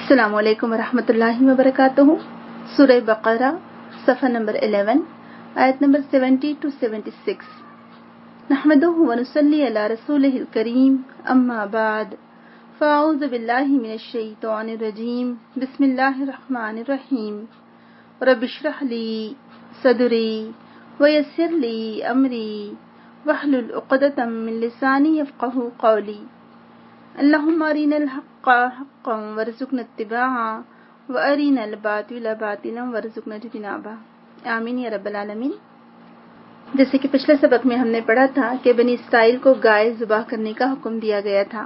السلام علیکم ورحمۃ اللہ وبرکاتہ۔ سورہ بقرہ صفحہ نمبر 11 آیت نمبر 70 to 76۔ نحمدہ ونصلی علی رسولہ الکریم، اما بعد، فاعوذ باللہ من الشیطان الرجیم، بسم اللہ الرحمن الرحیم۔ رب اشرح لی صدری ویسر لی امری واحلل عقدۃ من لسانی یفقہوا قولی۔ اللہم ارنا الحق حقا وارزقنا اتباعہ وارنا الباطل باطلا وارزقنا اجتنابہ، آمین یا رب العالمین۔ جیسے کہ پچھلے سبق میں ہم نے پڑھا تھا کہ بنی اسرائیل کو گائے ذبح کرنے کا حکم دیا گیا تھا،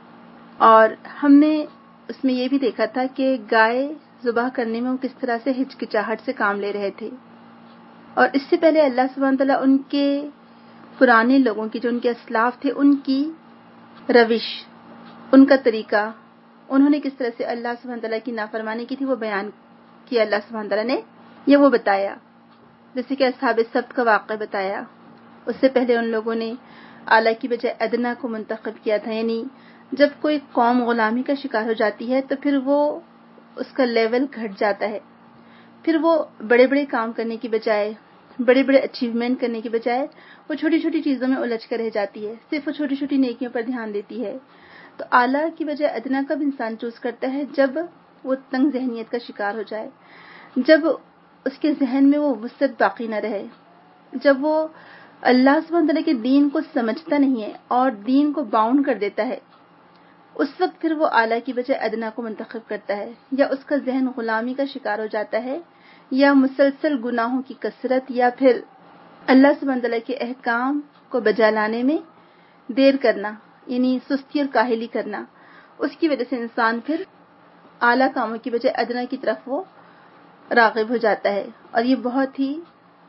اور ہم نے اس میں یہ بھی دیکھا تھا کہ گائے ذبح کرنے میں وہ کس طرح سے ہچکچاہٹ سے کام لے رہے تھے، اور اس سے پہلے اللہ سبحانہ تعالیٰ ان کے پرانے لوگوں کی، جو ان کے اسلاف تھے، ان کی روش، ان کا طریقہ، انہوں نے کس طرح سے اللہ سبحانہ تعالیٰ کی نافرمانی کی تھی، وہ بیان کیا اللہ سبحانہ تعالیٰ نے، یہ وہ بتایا۔ جیسے کہ اصحاب السبت کا واقعہ بتایا۔ اس سے پہلے ان لوگوں نے اعلیٰ کی بجائے ادنا کو منتخب کیا تھا، یعنی جب کوئی قوم غلامی کا شکار ہو جاتی ہے تو پھر وہ اس کا لیول گھٹ جاتا ہے، پھر وہ بڑے بڑے کام کرنے کی بجائے، بڑے بڑے اچیومنٹ کرنے کی بجائے وہ چھوٹی چھوٹی چیزوں میں الجھ کر رہ جاتی ہے، صرف وہ چھوٹی چھوٹی نیکیوں پر دھیان دیتی ہے۔ تو اعلیٰ کی بجائے ادنا کا بھی انسان چوز کرتا ہے جب وہ تنگ ذہنیت کا شکار ہو جائے، جب اس کے ذہن میں وہ وسعت باقی نہ رہے، جب وہ اللہ سبحانہ تعالیٰ کے دین کو سمجھتا نہیں ہے اور دین کو باؤنڈ کر دیتا ہے، اس وقت پھر وہ اعلیٰ کی بجائے ادنا کو منتخب کرتا ہے، یا اس کا ذہن غلامی کا شکار ہو جاتا ہے، یا مسلسل گناہوں کی کثرت، یا پھر اللہ سبحانہ تعالیٰ کے احکام کو بجا لانے میں دیر کرنا، یعنی سستی اور کاہلی کرنا، اس کی وجہ سے انسان پھر اعلیٰ کاموں کی بجائے ادنا کی طرف وہ راغب ہو جاتا ہے، اور یہ بہت ہی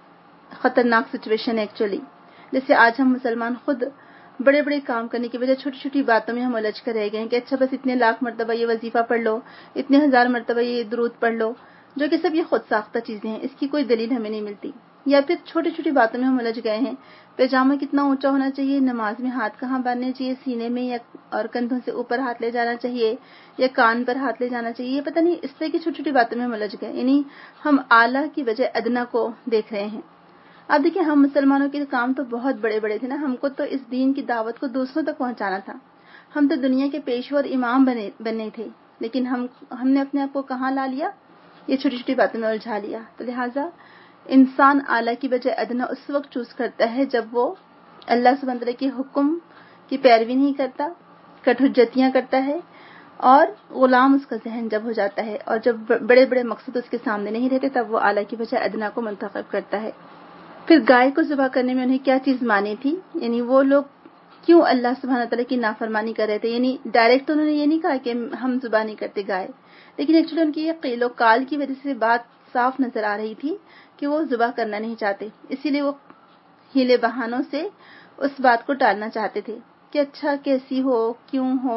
خطرناک سچویشن ہے ایکچولی۔ جیسے آج ہم مسلمان خود بڑے بڑے کام کرنے کی بجائے چھوٹی چھوٹی باتوں میں ہم الجھ کر رہ گئے ہیں کہ اچھا بس اتنے لاکھ مرتبہ یہ وظیفہ پڑھ لو، اتنے ہزار مرتبہ یہ درود پڑھ لو، جو کہ سب یہ خود ساختہ چیزیں ہیں، اس کی کوئی دلیل ہمیں نہیں ملتی۔ یا پھر چھوٹی چھوٹی باتوں میں ہم الجھ گئے ہیں، پیجامہ کتنا اونچا ہونا چاہیے، نماز میں ہاتھ کہاں باندھنے چاہیے، سینے میں یا اور کندھوں سے اوپر ہاتھ لے جانا چاہیے یا کان پر ہاتھ لے جانا چاہیے، یہ پتہ نہیں، اس طرح کی چھوٹی چھوٹی باتوں میں ہم الجھ گئے، یعنی ہم اعلیٰ کی بجائے ادنا کو دیکھ رہے ہیں۔ اب دیکھیں، ہم مسلمانوں کے کام تو بہت بڑے بڑے تھے نا، ہم کو تو اس دین کی دعوت کو دوسروں تک پہنچانا تھا، ہم تو دنیا کے پیشوا اور امام بنے تھے، لیکن ہم نے اپنے آپ کو کہاں لا لیا، یہ چھوٹی چھوٹی باتوں میں الجھا لیا۔ تو لہٰذا انسان اعلیٰ کی بجائے ادنا اس وقت چوز کرتا ہے جب وہ اللہ سبحانہ تعالیٰ کے حکم کی پیروی نہیں کرتا، کٹ حجتیاں کرتا ہے، اور غلام اس کا ذہن جب ہو جاتا ہے، اور جب بڑے بڑے مقصد اس کے سامنے نہیں رہتے، تب وہ اعلیٰ کی بجائے ادنا کو منتخب کرتا ہے۔ پھر گائے کو ذبح کرنے میں انہیں کیا چیز مانی تھی، یعنی وہ لوگ کیوں اللہ سبحانہ تعالیٰ کی نافرمانی کر رہے تھے، یعنی ڈائریکٹ انہوں نے یہ نہیں کہا کہ ہم ذبح نہیں کرتے گائے، لیکن ایکچولی ان کی یہ قیل و قال کی وجہ سے بات صاف نظر آ رہی تھی کہ وہ ذبح کرنا نہیں چاہتے، اسی لیے وہ ہیلے بہانوں سے اس بات کو ٹالنا چاہتے تھے کہ اچھا کیسی ہو، کیوں ہو،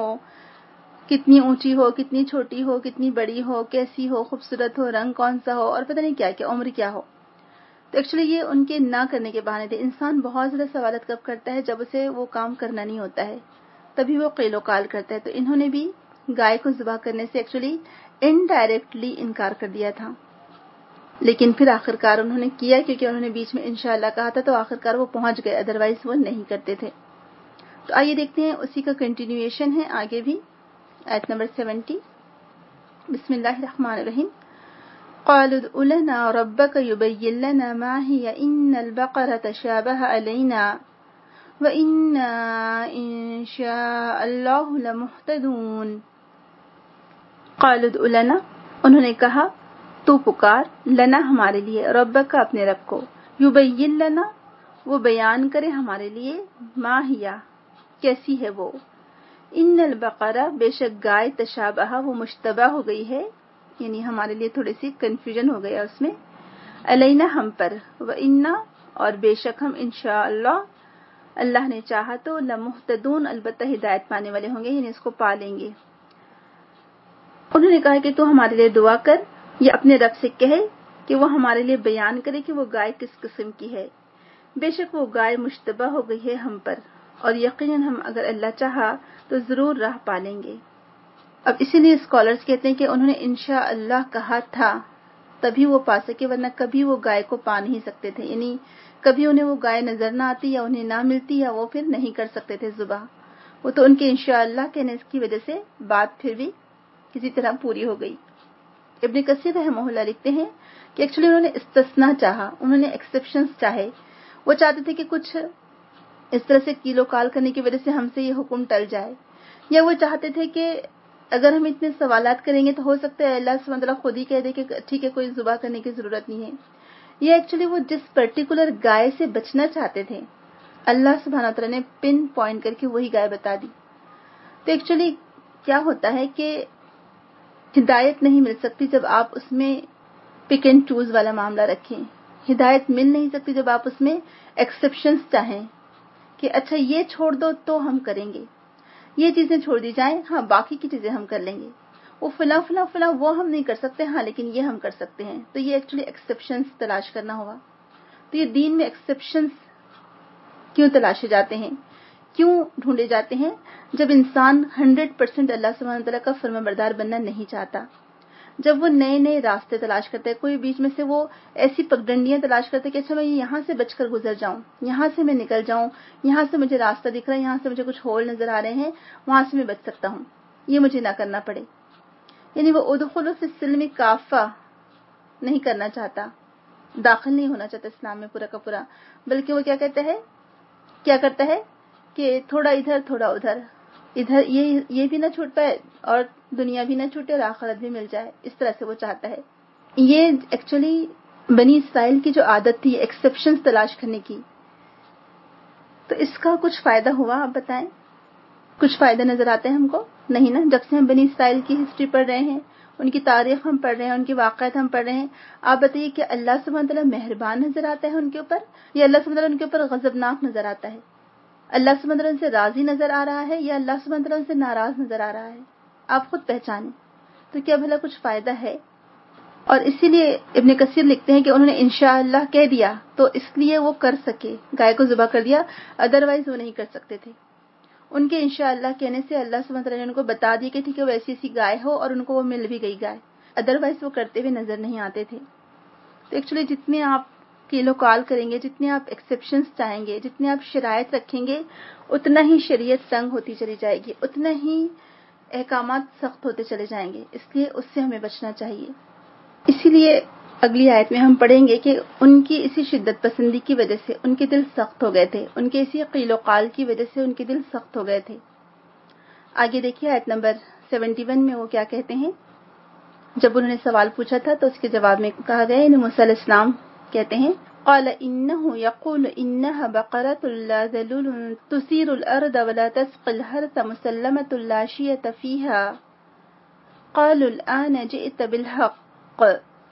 کتنی اونچی ہو، کتنی چھوٹی ہو، کتنی بڑی ہو، کیسی ہو، خوبصورت ہو، رنگ کون سا ہو، اور پتہ نہیں کیا کیا، عمر کیا ہو۔ تو ایکچولی یہ ان کے نہ کرنے کے بہانے تھے۔ انسان بہت زیادہ سوالات کب کرتا ہے، جب اسے وہ کام کرنا نہیں ہوتا ہے، تبھی وہ قیل و قال کرتا ہے۔ تو انہوں نے بھی گائے کو ذبح کرنے سے ایکچولی انڈائریکٹلی انکار کر دیا تھا، لیکن پھر آخرکار انہوں نے کیا، کیونکہ انہوں نے بیچ میں انشاءاللہ کہا تھا، تو آخرکار وہ پہنچ گئے، ادروائز وہ نہیں کرتے تھے۔ تو آئیے دیکھتے ہیں، اسی کا کنٹینیویشن ہے آگے بھی، آیت نمبر 70۔ بسم اللہ الرحمن الرحیم۔ قالوا ادع لنا ربك يبين لنا ما هي إن البقرة تشابه علينا وإنا إن شاء الله لمهتدون۔ قالوا ادع لنا، انہوں نے کہا تو پکار، لنا ہمارے لیے، ربک اپنے رب کو، یبین لنا وہ بیان کرے ہمارے لیے، ما ہیا کیسی ہے وہ، ان البقرہ بے شک گائے، تشابہ وہ مشتبہ ہو گئی ہے، یعنی ہمارے لیے تھوڑی سی کنفیوژن ہو گیا اس میں، علینا ہم پر، وإنا اور بے شک ہم انشاءاللہ اللہ نے چاہا تو لمہتدون البتہ ہدایت پانے والے ہوں گے، یعنی اس کو پا لیں گے۔ انہوں نے کہا کہ تو ہمارے لیے دعا کر، یا اپنے رب سے کہے کہ وہ ہمارے لیے بیان کرے کہ وہ گائے کس قسم کی ہے، بے شک وہ گائے مشتبہ ہو گئی ہے ہم پر، اور یقیناً ہم اگر اللہ چاہا تو ضرور راہ پالیں گے۔ اب اسی لیے اسکالرز کہتے ہیں کہ انہوں نے انشاءاللہ کہا تھا تبھی وہ پا سکے، ورنہ کبھی وہ گائے کو پا نہیں سکتے تھے، یعنی کبھی انہیں وہ گائے نظر نہ آتی یا انہیں نہ ملتی یا وہ پھر نہیں کر سکتے تھے ذبح. وہ تو ان کے انشاءاللہ کہنے کی وجہ سے بات پھر بھی کسی طرح پوری ہو گئی. ابن کثیر رحمہ اللہ لکھتے ہیں کہ ایکچولی انہوں نے استثناء چاہا، انہوں نے ایکسیپشنز چاہے. وہ چاہتے تھے کہ کچھ اس طرح سے کیلو کال کرنے کی وجہ سے ہم سے یہ حکم ٹل جائے، یا وہ چاہتے تھے کہ اگر ہم اتنے سوالات کریں گے تو ہو سکتا ہے اللہ سبحانہ وتعالیٰ خود ہی کہہ دے کہ ٹھیک ہے کوئی ذبح کرنے کی ضرورت نہیں ہے. یہ ایکچولی وہ جس پرٹیکولر گائے سے بچنا چاہتے تھے اللہ سبحانہ وتعالیٰ نے پن پوائنٹ کر کے وہی گائے بتا دی. تو ایکچولی کیا ہوتا ہے کہ ہدایت نہیں مل سکتی جب آپ اس میں پک اینڈ چوز والا معاملہ رکھیں. ہدایت مل نہیں سکتی جب آپ اس میں ایکسیپشنز چاہیں کہ اچھا یہ چھوڑ دو تو ہم کریں گے، یہ چیزیں چھوڑ دی جائیں، ہاں باقی کی چیزیں ہم کر لیں گے، وہ فلاں فلاں فلاں وہ ہم نہیں کر سکتے، ہاں لیکن یہ ہم کر سکتے ہیں. تو یہ ایکچولی ایکسیپشنز تلاش کرنا ہوگا. تو یہ دین میں ایکسیپشنز کیوں تلاشے جاتے ہیں، کیوں ڈھونڈے جاتے ہیں؟ جب انسان 100% اللہ سبحانہ وتعالیٰ کا فرمانبردار بننا نہیں چاہتا، جب وہ نئے نئے راستے تلاش کرتا ہے، کوئی بیچ میں سے وہ ایسی پگڈنڈیاں تلاش کرتا ہے کہ اچھا میں یہاں سے بچ کر گزر جاؤں، یہاں سے میں نکل جاؤں، یہاں سے مجھے راستہ دکھ رہا ہے، یہاں سے مجھے کچھ ہول نظر آ رہے ہیں، وہاں سے میں بچ سکتا ہوں، یہ مجھے نہ کرنا پڑے. یعنی وہ ادخلوا فی السلم کافہ نہیں کرنا چاہتا، داخل نہیں ہونا چاہتا اسلام میں پورا کا پورا، بلکہ وہ کیا کرتا ہے کہ تھوڑا ادھر تھوڑا ادھر، ادھر یہ بھی نہ چھوٹ پائے اور دنیا بھی نہ چھوٹے اور آخرت بھی مل جائے، اس طرح سے وہ چاہتا ہے. یہ ایکچولی بنی اسرائیل کی جو عادت تھی ایکسیپشنز تلاش کرنے کی، تو اس کا کچھ فائدہ ہوا؟ آپ بتائیں، کچھ فائدہ نظر آتا ہے ہم کو؟ نہیں نا. جب سے ہم بنی اسرائیل کی ہسٹری پڑھ رہے ہیں، ان کی تاریخ ہم پڑھ رہے ہیں، ان کی واقعات ہم پڑھ رہے ہیں، آپ بتائیے کہ اللہ سبحانہ وتعالیٰ مہربان نظر آتا ہے ان کے اوپر، یا اللہ سبحانہ وتعالیٰ ان کے اوپر غضبناک نظر آتا ہے؟ اللہ سبحانہ وتعالیٰ ان سے راضی نظر آ رہا ہے یا اللہ سبحانہ وتعالیٰ ان سے ناراض نظر آ رہا ہے؟ آپ خود پہچانیں. تو کیا بھلا کچھ فائدہ ہے؟ اور اسی لیے ابن کثیر لکھتے ہیں کہ انہوں نے انشاءاللہ کہہ دیا تو اس لیے وہ کر سکے، گائے کو ذبح کر دیا، ادروائز وہ نہیں کر سکتے تھے. ان کے انشاءاللہ کہنے سے اللہ سبحانہ وتعالیٰ نے ان کو بتا دیا کہ ٹھیک ہے وہ ایسی گائے ہو، اور ان کو وہ مل بھی گئی گائے، ادروائز وہ کرتے ہوئے نظر نہیں آتے تھے. تو ایکچولی جتنے آپ کیلو کال کریں گے، جتنے آپ ایکسیپشنز چاہیں گے، جتنے آپ شرائط رکھیں گے، اتنا ہی شریعت تنگ ہوتی چلی جائے گی، اتنا ہی احکامات سخت ہوتے چلے جائیں گے. اس لیے اس سے ہمیں بچنا چاہیے. اسی لیے اگلی آیت میں ہم پڑھیں گے کہ ان کی اسی شدت پسندی کی وجہ سے ان کے دل سخت ہو گئے تھے، ان کے اسی قیل و قال کی وجہ سے ان کے دل سخت ہو گئے تھے. آگے دیکھیے آیت نمبر 71 میں وہ کیا کہتے ہیں. جب انہوں نے سوال پوچھا تھا تو اس کے جواب میں کہا گیا، موسیٰ علیہ السلام کہتے ہیں قال انه يقول انها بقرة لا ذلول تثير الارض ولا تسقي الحرث مسلمة لا شية فيها قالوا الآن جئت بالحق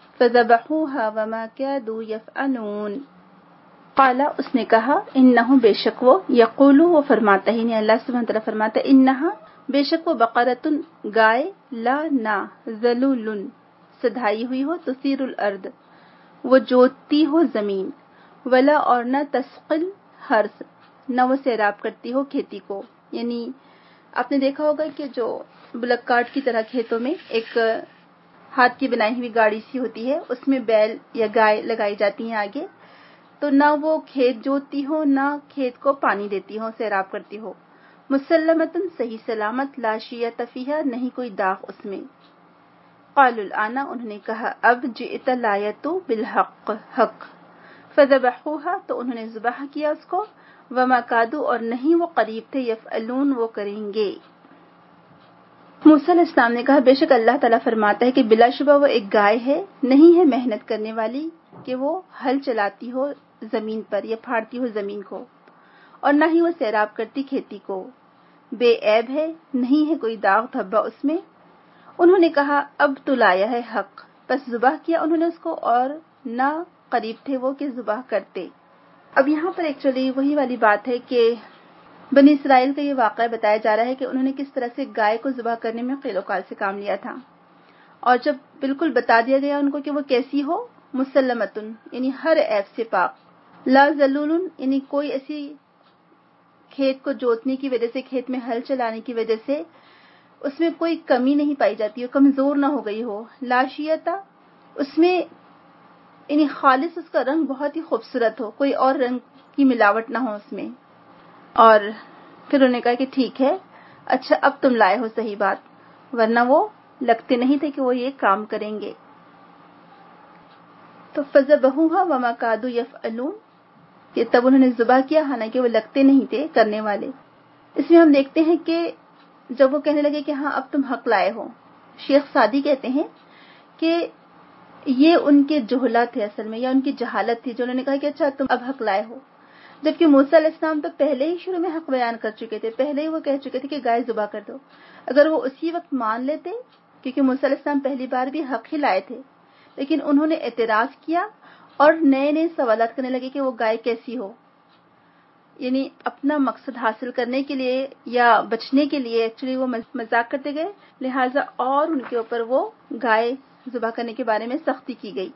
فذبحوها وما كادوا يفعلون. قال اس نے کہا انه بے شک وہ، یقول وہ فرماتا ہے، اللہ سبحانہ وتعالی فرماتا ہے، انها بے شک وہ بقرۃ گائے، لا نا ذلول سدھائی ہوئی ہو، تثیر الارض وہ جوتتی ہو زمین، ولا اور نہ تسقل حرث نہ وہ سیراب کرتی ہو کھیتی کو. یعنی آپ نے دیکھا ہوگا کہ جو بلک کارٹ کی طرح کھیتوں میں ایک ہاتھ کی بنائی ہوئی گاڑی سی ہوتی ہے، اس میں بیل یا گائے لگائی جاتی ہیں آگے، تو نہ وہ کھیت جوتتی ہو، نہ کھیت کو پانی دیتی ہو، سیراب کرتی ہو. مسلمتن صحیح سلامت، لا شیۃ فیہا نہیں کوئی داغ اس میں. قالوا الآن انہوں نے کہا اب جئت لایت بالحق حق، فذبحوها تو انہوں نے ذبح کیا اس کو، وما کادوا اور نہیں وہ قریب تھے، یفعلون وہ کریں گے. موسیٰ علیہ السلام نے کہا بے شک اللہ تعالیٰ فرماتا ہے کہ بلا شبہ وہ ایک گائے ہے، نہیں ہے محنت کرنے والی کہ وہ ہل چلاتی ہو زمین پر یا پھاڑتی ہو زمین کو، اور نہ ہی وہ سیراب کرتی کھیتی کو، بے عیب ہے، نہیں ہے کوئی داغ دھبا اس میں. انہوں نے کہا اب تو لایا ہے حق، پس ذبح کیا انہوں نے اس کو، اور نہ قریب تھے وہ کہ ذبح کرتے. اب یہاں پر ایکچولی وہی والی بات ہے کہ بنی اسرائیل کا یہ واقعہ بتایا جا رہا ہے کہ انہوں نے کس طرح سے گائے کو ذبح کرنے میں قیل و قال سے کام لیا تھا، اور جب بالکل بتا دیا گیا ان کو کہ وہ کیسی ہو، مسلمتن یعنی ہر عیب سے پاک، لا ذلول یعنی کوئی ایسی کھیت کو جوتنے کی وجہ سے، کھیت میں ہل چلانے کی وجہ سے اس میں کوئی کمی نہیں پائی جاتی ہو، کمزور نہ ہو گئی ہو، لاشیتا اس میں یعنی خالص اس کا رنگ بہت ہی خوبصورت ہو، کوئی اور رنگ کی ملاوٹ نہ ہو اس میں. اور پھر انہوں نے کہا کہ ٹھیک ہے، اچھا اب تم لائے ہو صحیح بات، ورنہ وہ لگتے نہیں تھے کہ وہ یہ کام کریں گے. تو فذبحوها وما كادوا يفعلون، کہ تب انہوں نے ذبح کیا حالانکہ وہ لگتے نہیں تھے کرنے والے. اس میں ہم دیکھتے ہیں کہ جب وہ کہنے لگے کہ ہاں اب تم حق لائے ہو، شیخ سعدی کہتے ہیں کہ یہ ان کے جہلا تھے اصل میں، یا ان کی جہالت تھی جو انہوں نے کہا کہ اچھا تم اب حق لائے ہو، جبکہ موسیٰ علیہ السلام تو پہلے ہی شروع میں حق بیان کر چکے تھے، پہلے ہی وہ کہہ چکے تھے کہ گائے ذبح کر دو. اگر وہ اسی وقت مان لیتے، کیونکہ موسیٰ علیہ السلام پہلی بار بھی حق ہی لائے تھے، لیکن انہوں نے اعتراض کیا اور نئے نئے سوالات کرنے لگے کہ وہ گائے کیسی ہو، یعنی اپنا مقصد حاصل کرنے کے لیے یا بچنے کے لیے ایکچولی وہ مذاق کرتے گئے، لہٰذا اور ان کے اوپر وہ گائے ذبح کرنے کے بارے میں سختی کی گئی.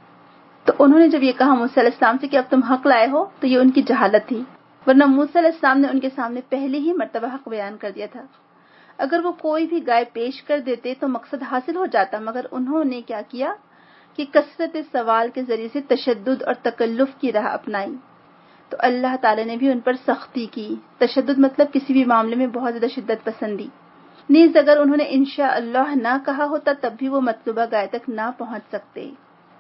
تو انہوں نے جب یہ کہا موسیٰ علیہ السلام سے کہ اب تم حق لائے ہو، تو یہ ان کی جہالت تھی، ورنہ موسیٰ علیہ السلام نے ان کے سامنے پہلے ہی مرتبہ حق بیان کر دیا تھا. اگر وہ کوئی بھی گائے پیش کر دیتے تو مقصد حاصل ہو جاتا، مگر انہوں نے کیا کیا کہ کثرت سوال کے ذریعے سے تشدد اور تکلف کی راہ اپنائی. تو اللہ تعالی نے بھی ان پر سختی کی. تشدد مطلب کسی بھی معاملے میں بہت زیادہ شدت پسندی. نیز اگر انہوں نے انشاءاللہ نہ کہا ہوتا تب بھی وہ مطلوبہ گائے تک نہ پہنچ سکتے.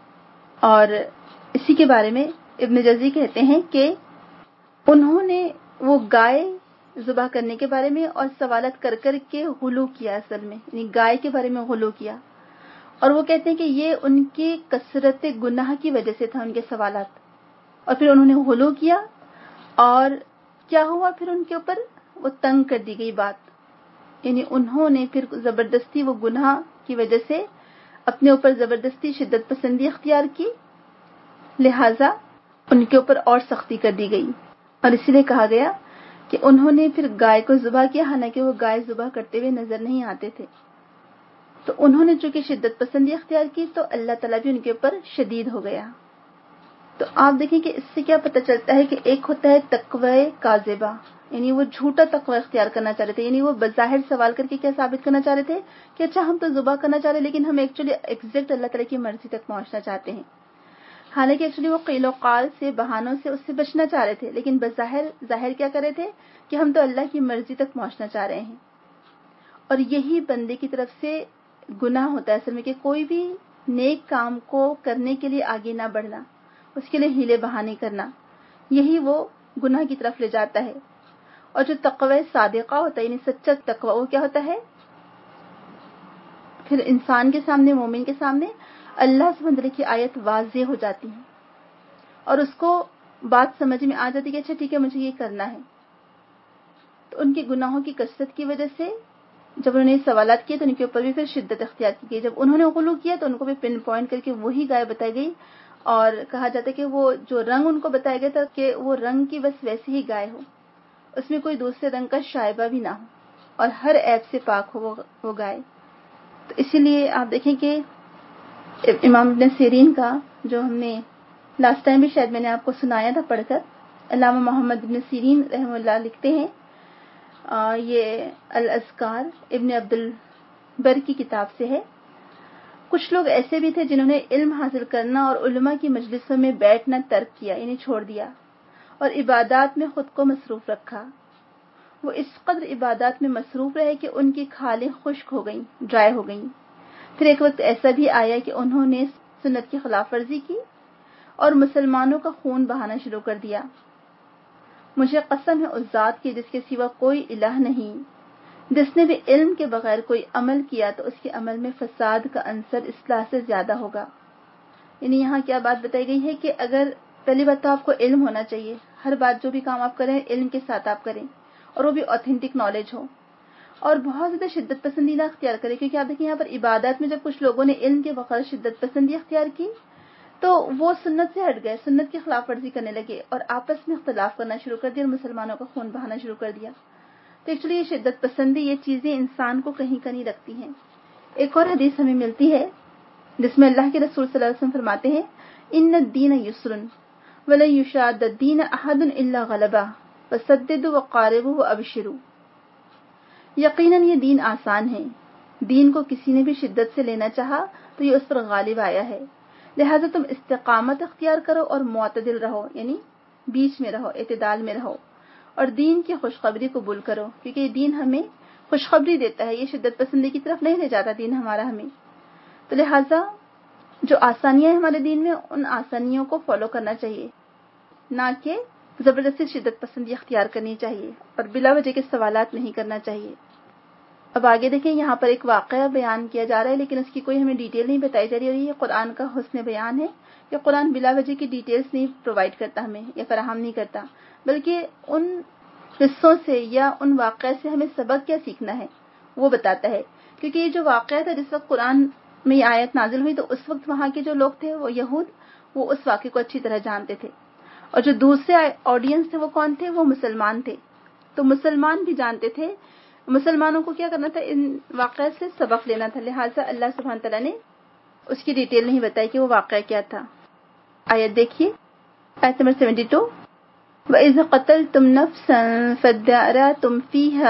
اور اسی کے بارے میں ابن جزی کہتے ہیں کہ انہوں نے وہ گائے ذبح کرنے کے بارے میں اور سوالات کر کر کے غلو کیا، اصل میں یعنی گائے کے بارے میں غلو کیا. اور وہ کہتے ہیں کہ یہ ان کی کثرت گناہ کی وجہ سے تھا، ان کے سوالات. اور پھر انہوں نے غلو کیا اور کیا ہوا، پھر ان کے اوپر وہ تنگ کر دی گئی بات، یعنی انہوں نے پھر زبردستی وہ گناہ کی وجہ سے اپنے اوپر زبردستی شدت پسندی اختیار کی، لہٰذا ان کے اوپر اور سختی کر دی گئی. اور اسی لیے کہا گیا کہ انہوں نے پھر گائے کو ذبح کیا حالانکہ وہ گائے ذبح کرتے ہوئے نظر نہیں آتے تھے. تو انہوں نے چونکہ شدت پسندی اختیار کی تو اللہ تعالیٰ بھی ان کے اوپر شدید ہو گیا. تو آپ دیکھیں کہ اس سے کیا پتہ چلتا ہے کہ ایک ہوتا ہے تقوی کاذبہ، یعنی وہ جھوٹا تقوی اختیار کرنا چاہ رہے تھے، یعنی وہ بظاہر سوال کر کے کیا ثابت کرنا چاہ رہے تھے کہ اچھا ہم تو ذبح کرنا چاہ رہے لیکن ہم ایکچولی ایگزیکٹ اللہ تعالیٰ کی مرضی تک پہنچنا چاہتے ہیں. حالانکہ ایکچولی وہ قیل و قال سے، بہانوں سے اس سے بچنا چاہ رہے تھے، لیکن ظاہر کیا کر رہے تھے کہ ہم تو اللہ کی مرضی تک پہنچنا چاہ رہے ہیں. اور یہی بندے کی طرف سے گناہ ہوتا ہے اصل میں، کہ کوئی بھی نیک کام کو کرنے کے لیے آگے نہ بڑھنا، اس کے لیے ہیلے بہانے کرنا، یہی وہ گناہ کی طرف لے جاتا ہے. اور جو تقوی صادقہ ہوتا ہے یعنی سچا تقوی، وہ کیا ہوتا ہے، پھر انسان کے سامنے، مومن کے سامنے اللہ سبحانہ وتعالی کی آیت واضح ہو جاتی ہے اور اس کو بات سمجھ میں آ جاتی ہے کہ اچھا ٹھیک ہے مجھے یہ کرنا ہے. تو ان کے گناہوں کی کثرت کی وجہ سے جب انہوں نے سوالات کیے تو ان کے اوپر بھی پھر شدت اختیار کی گئی. جب انہوں نے غلو کیا تو ان کو بھی پن پوائنٹ کر کے وہی گائے بتائی گئی، اور کہا جاتا ہے کہ وہ جو رنگ ان کو بتایا گیا تھا کہ وہ رنگ کی بس ویسی ہی گائے ہو، اس میں کوئی دوسرے رنگ کا شائبہ بھی نہ ہو اور ہر عیب سے پاک ہو وہ گائے. تو اسی لیے آپ دیکھیں کہ امام ابن سیرین کا جو ہم نے لاسٹ ٹائم بھی شاید میں نے آپ کو سنایا تھا پڑھ کر، علامہ محمد ابن سیرین رحمہ اللہ لکھتے ہیں، یہ الاذکار ابن عبد البر کی کتاب سے ہے. کچھ لوگ ایسے بھی تھے جنہوں نے علم حاصل کرنا اور علماء کی مجلسوں میں بیٹھنا ترک کیا، یعنی چھوڑ دیا، اور عبادات میں خود کو مصروف رکھا. وہ اس قدر عبادات میں مصروف رہے کہ ان کی کھالیں خشک ہو گئیں، ڈرائی ہو گئیں. پھر ایک وقت ایسا بھی آیا کہ انہوں نے سنت کی خلاف ورزی کی اور مسلمانوں کا خون بہانا شروع کر دیا. مجھے قسم ہے اس ذات کی جس کے سوا کوئی الہ نہیں، جس نے بھی علم کے بغیر کوئی عمل کیا تو اس کے عمل میں فساد کا عنصر اصلاح سے زیادہ ہوگا. یعنی یہاں کیا بات بتائی گئی ہے کہ اگر پہلی بات تو آپ کو علم ہونا چاہیے، ہر بات جو بھی کام آپ کریں علم کے ساتھ آپ کریں، اور وہ بھی اوتھینٹک نالج ہو، اور بہت زیادہ شدت پسندی نہ اختیار کریں. کیونکہ آپ دیکھیں یہاں پر عبادات میں جب کچھ لوگوں نے علم کے بغیر شدت پسندی اختیار کی تو وہ سنت سے ہٹ گئے، سنت کی خلاف ورزی کرنے لگے اور آپس میں اختلاف کرنا شروع کر دیا اور مسلمانوں کا خون بہانا شروع کر دیا. تو ایکچولی یہ شدت پسندی، یہ چیزیں انسان کو کہیں کہیں رکھتی ہیں. ایک اور حدیث ہمیں ملتی ہے جس میں اللہ کے رسول صلی اللہ علیہ وسلم فرماتے ہیں، ان الدین یسر ولن یشاد الدین احد الا غلبہ فسددوا وقاربوا وابشروا. یقیناً یہ دین آسان ہے. دین کو کسی نے بھی شدت سے لینا چاہا تو یہ اس پر غالب آیا ہے. لہٰذا تم استقامت اختیار کرو اور معتدل رہو، یعنی بیچ میں رہو، اعتدال میں رہو، اور دین کی خوشخبری قبول کرو، کیونکہ یہ دین ہمیں خوشخبری دیتا ہے. یہ شدت پسندی کی طرف نہیں لے جاتا دین ہمارا ہمیں. تو لہٰذا جو آسانیاں ہیں ہمارے دین میں، ان آسانیوں کو فالو کرنا چاہیے، نہ کہ زبردستی شدت پسندی اختیار کرنی چاہیے اور بلا وجہ کے سوالات نہیں کرنا چاہیے. اب آگے دیکھیں، یہاں پر ایک واقعہ بیان کیا جا رہا ہے، لیکن اس کی کوئی ہمیں ڈیٹیل نہیں بتائی جا رہی، اور یہ قرآن کا حسن بیان ہے کہ قرآن بلا وجہ کی ڈیٹیلز نہیں پرووائڈ کرتا ہمیں یا فراہم نہیں کرتا، بلکہ ان قصوں سے یا ان واقعہ سے ہمیں سبق کیا سیکھنا ہے وہ بتاتا ہے. کیونکہ یہ جو واقعہ تھا جس وقت قرآن میں یہ آیت نازل ہوئی، تو اس وقت وہاں کے جو لوگ تھے وہ یہود، وہ اس واقعے کو اچھی طرح جانتے تھے، اور جو دوسرے آڈینس تھے وہ کون تھے؟ وہ مسلمان تھے. تو مسلمان بھی جانتے تھے، مسلمانوں کو کیا کرنا تھا؟ ان واقعہ سے سبق لینا تھا. لہٰذا اللہ سبحانہ تعالیٰ نے اس کی ڈیٹیل نہیں بتائی کہ وہ واقعہ کیا تھا. آیت دیکھیے، آیت نمبر 72. وَإِذْ قَتَلْتُمْ نَفْسًا فَادَّارَأْتُمْ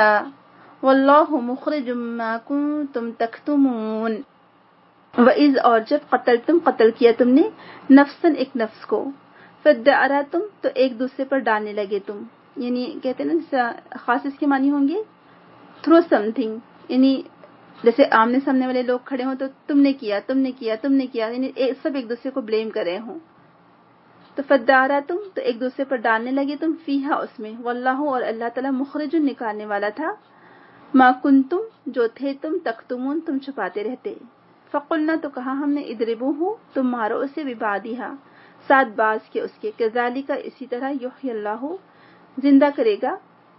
فِيهَا وَاللَّهُ مُخْرِجٌ مَا كُنتُمْ تَكْتُمُونَ. وَإِذْ، اور جب، قتلتم، قتل کیا تم نے، نفساً، ایک نفس کو، فَادَّارَأْتُمْ، تو ایک دوسرے پر ڈالنے لگے تم، یعنی کہتے ہیں نا خاص اس کے معنی ہوں گے تھرو سم تھنگ، یعنی جیسے آمنے سامنے والے لوگ کھڑے ہوں تو تم نے کیا، تم نے کیا، تم نے کیا، یعنی سب ایک دوسرے کو بلیم کر رہے ہوں. تو فَادَّارَأْتُمْ، تو ایک دوسرے پر ڈالنے لگے تم، فیہا، اس میں، واللہ، اور اللہ تعالیٰ، مخرج، نکالنے والا تھا، ما کنتم، جو تھے تم، تکتمون، تم چھپاتے رہتے. فقلنا، تو کہا ہم نے، اضربوہ، تم مارو اسے، ببعضہا، ساتھ باز کے اس کے، کذالک، اسی طرح، یحیی اللہ، زندہ کرے گا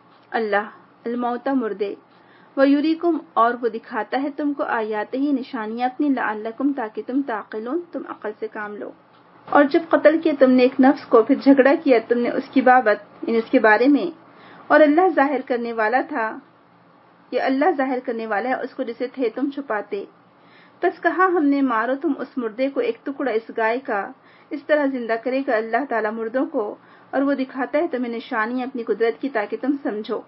اللہ، الموتى، مردے، ویریکم، اور وہ دکھاتا ہے تم کو، آیات ہی، نشانیاں اپنی، لعلکم، تاکہ تم تعقلون، تم عقل سے کام لو. اور جب قتل کیا تم نے ایک نفس کو، پھر جھگڑا کیا تم نے اس کی بابت، یعنی اس کے بارے میں، اور اللہ ظاہر کرنے والا تھا، یہ اللہ ظاہر کرنے والا ہے اس کو جسے تھے تم چھپاتے. بس کہا ہم نے، مارو تم اس مردے کو، ایک ٹکڑا اس گائے کا، اس طرح زندہ کرے گا اللہ تعالیٰ مردوں کو، اور وہ دکھاتا ہے تمہیں نشانی اپنی قدرت کی، تاکہ تم سمجھو.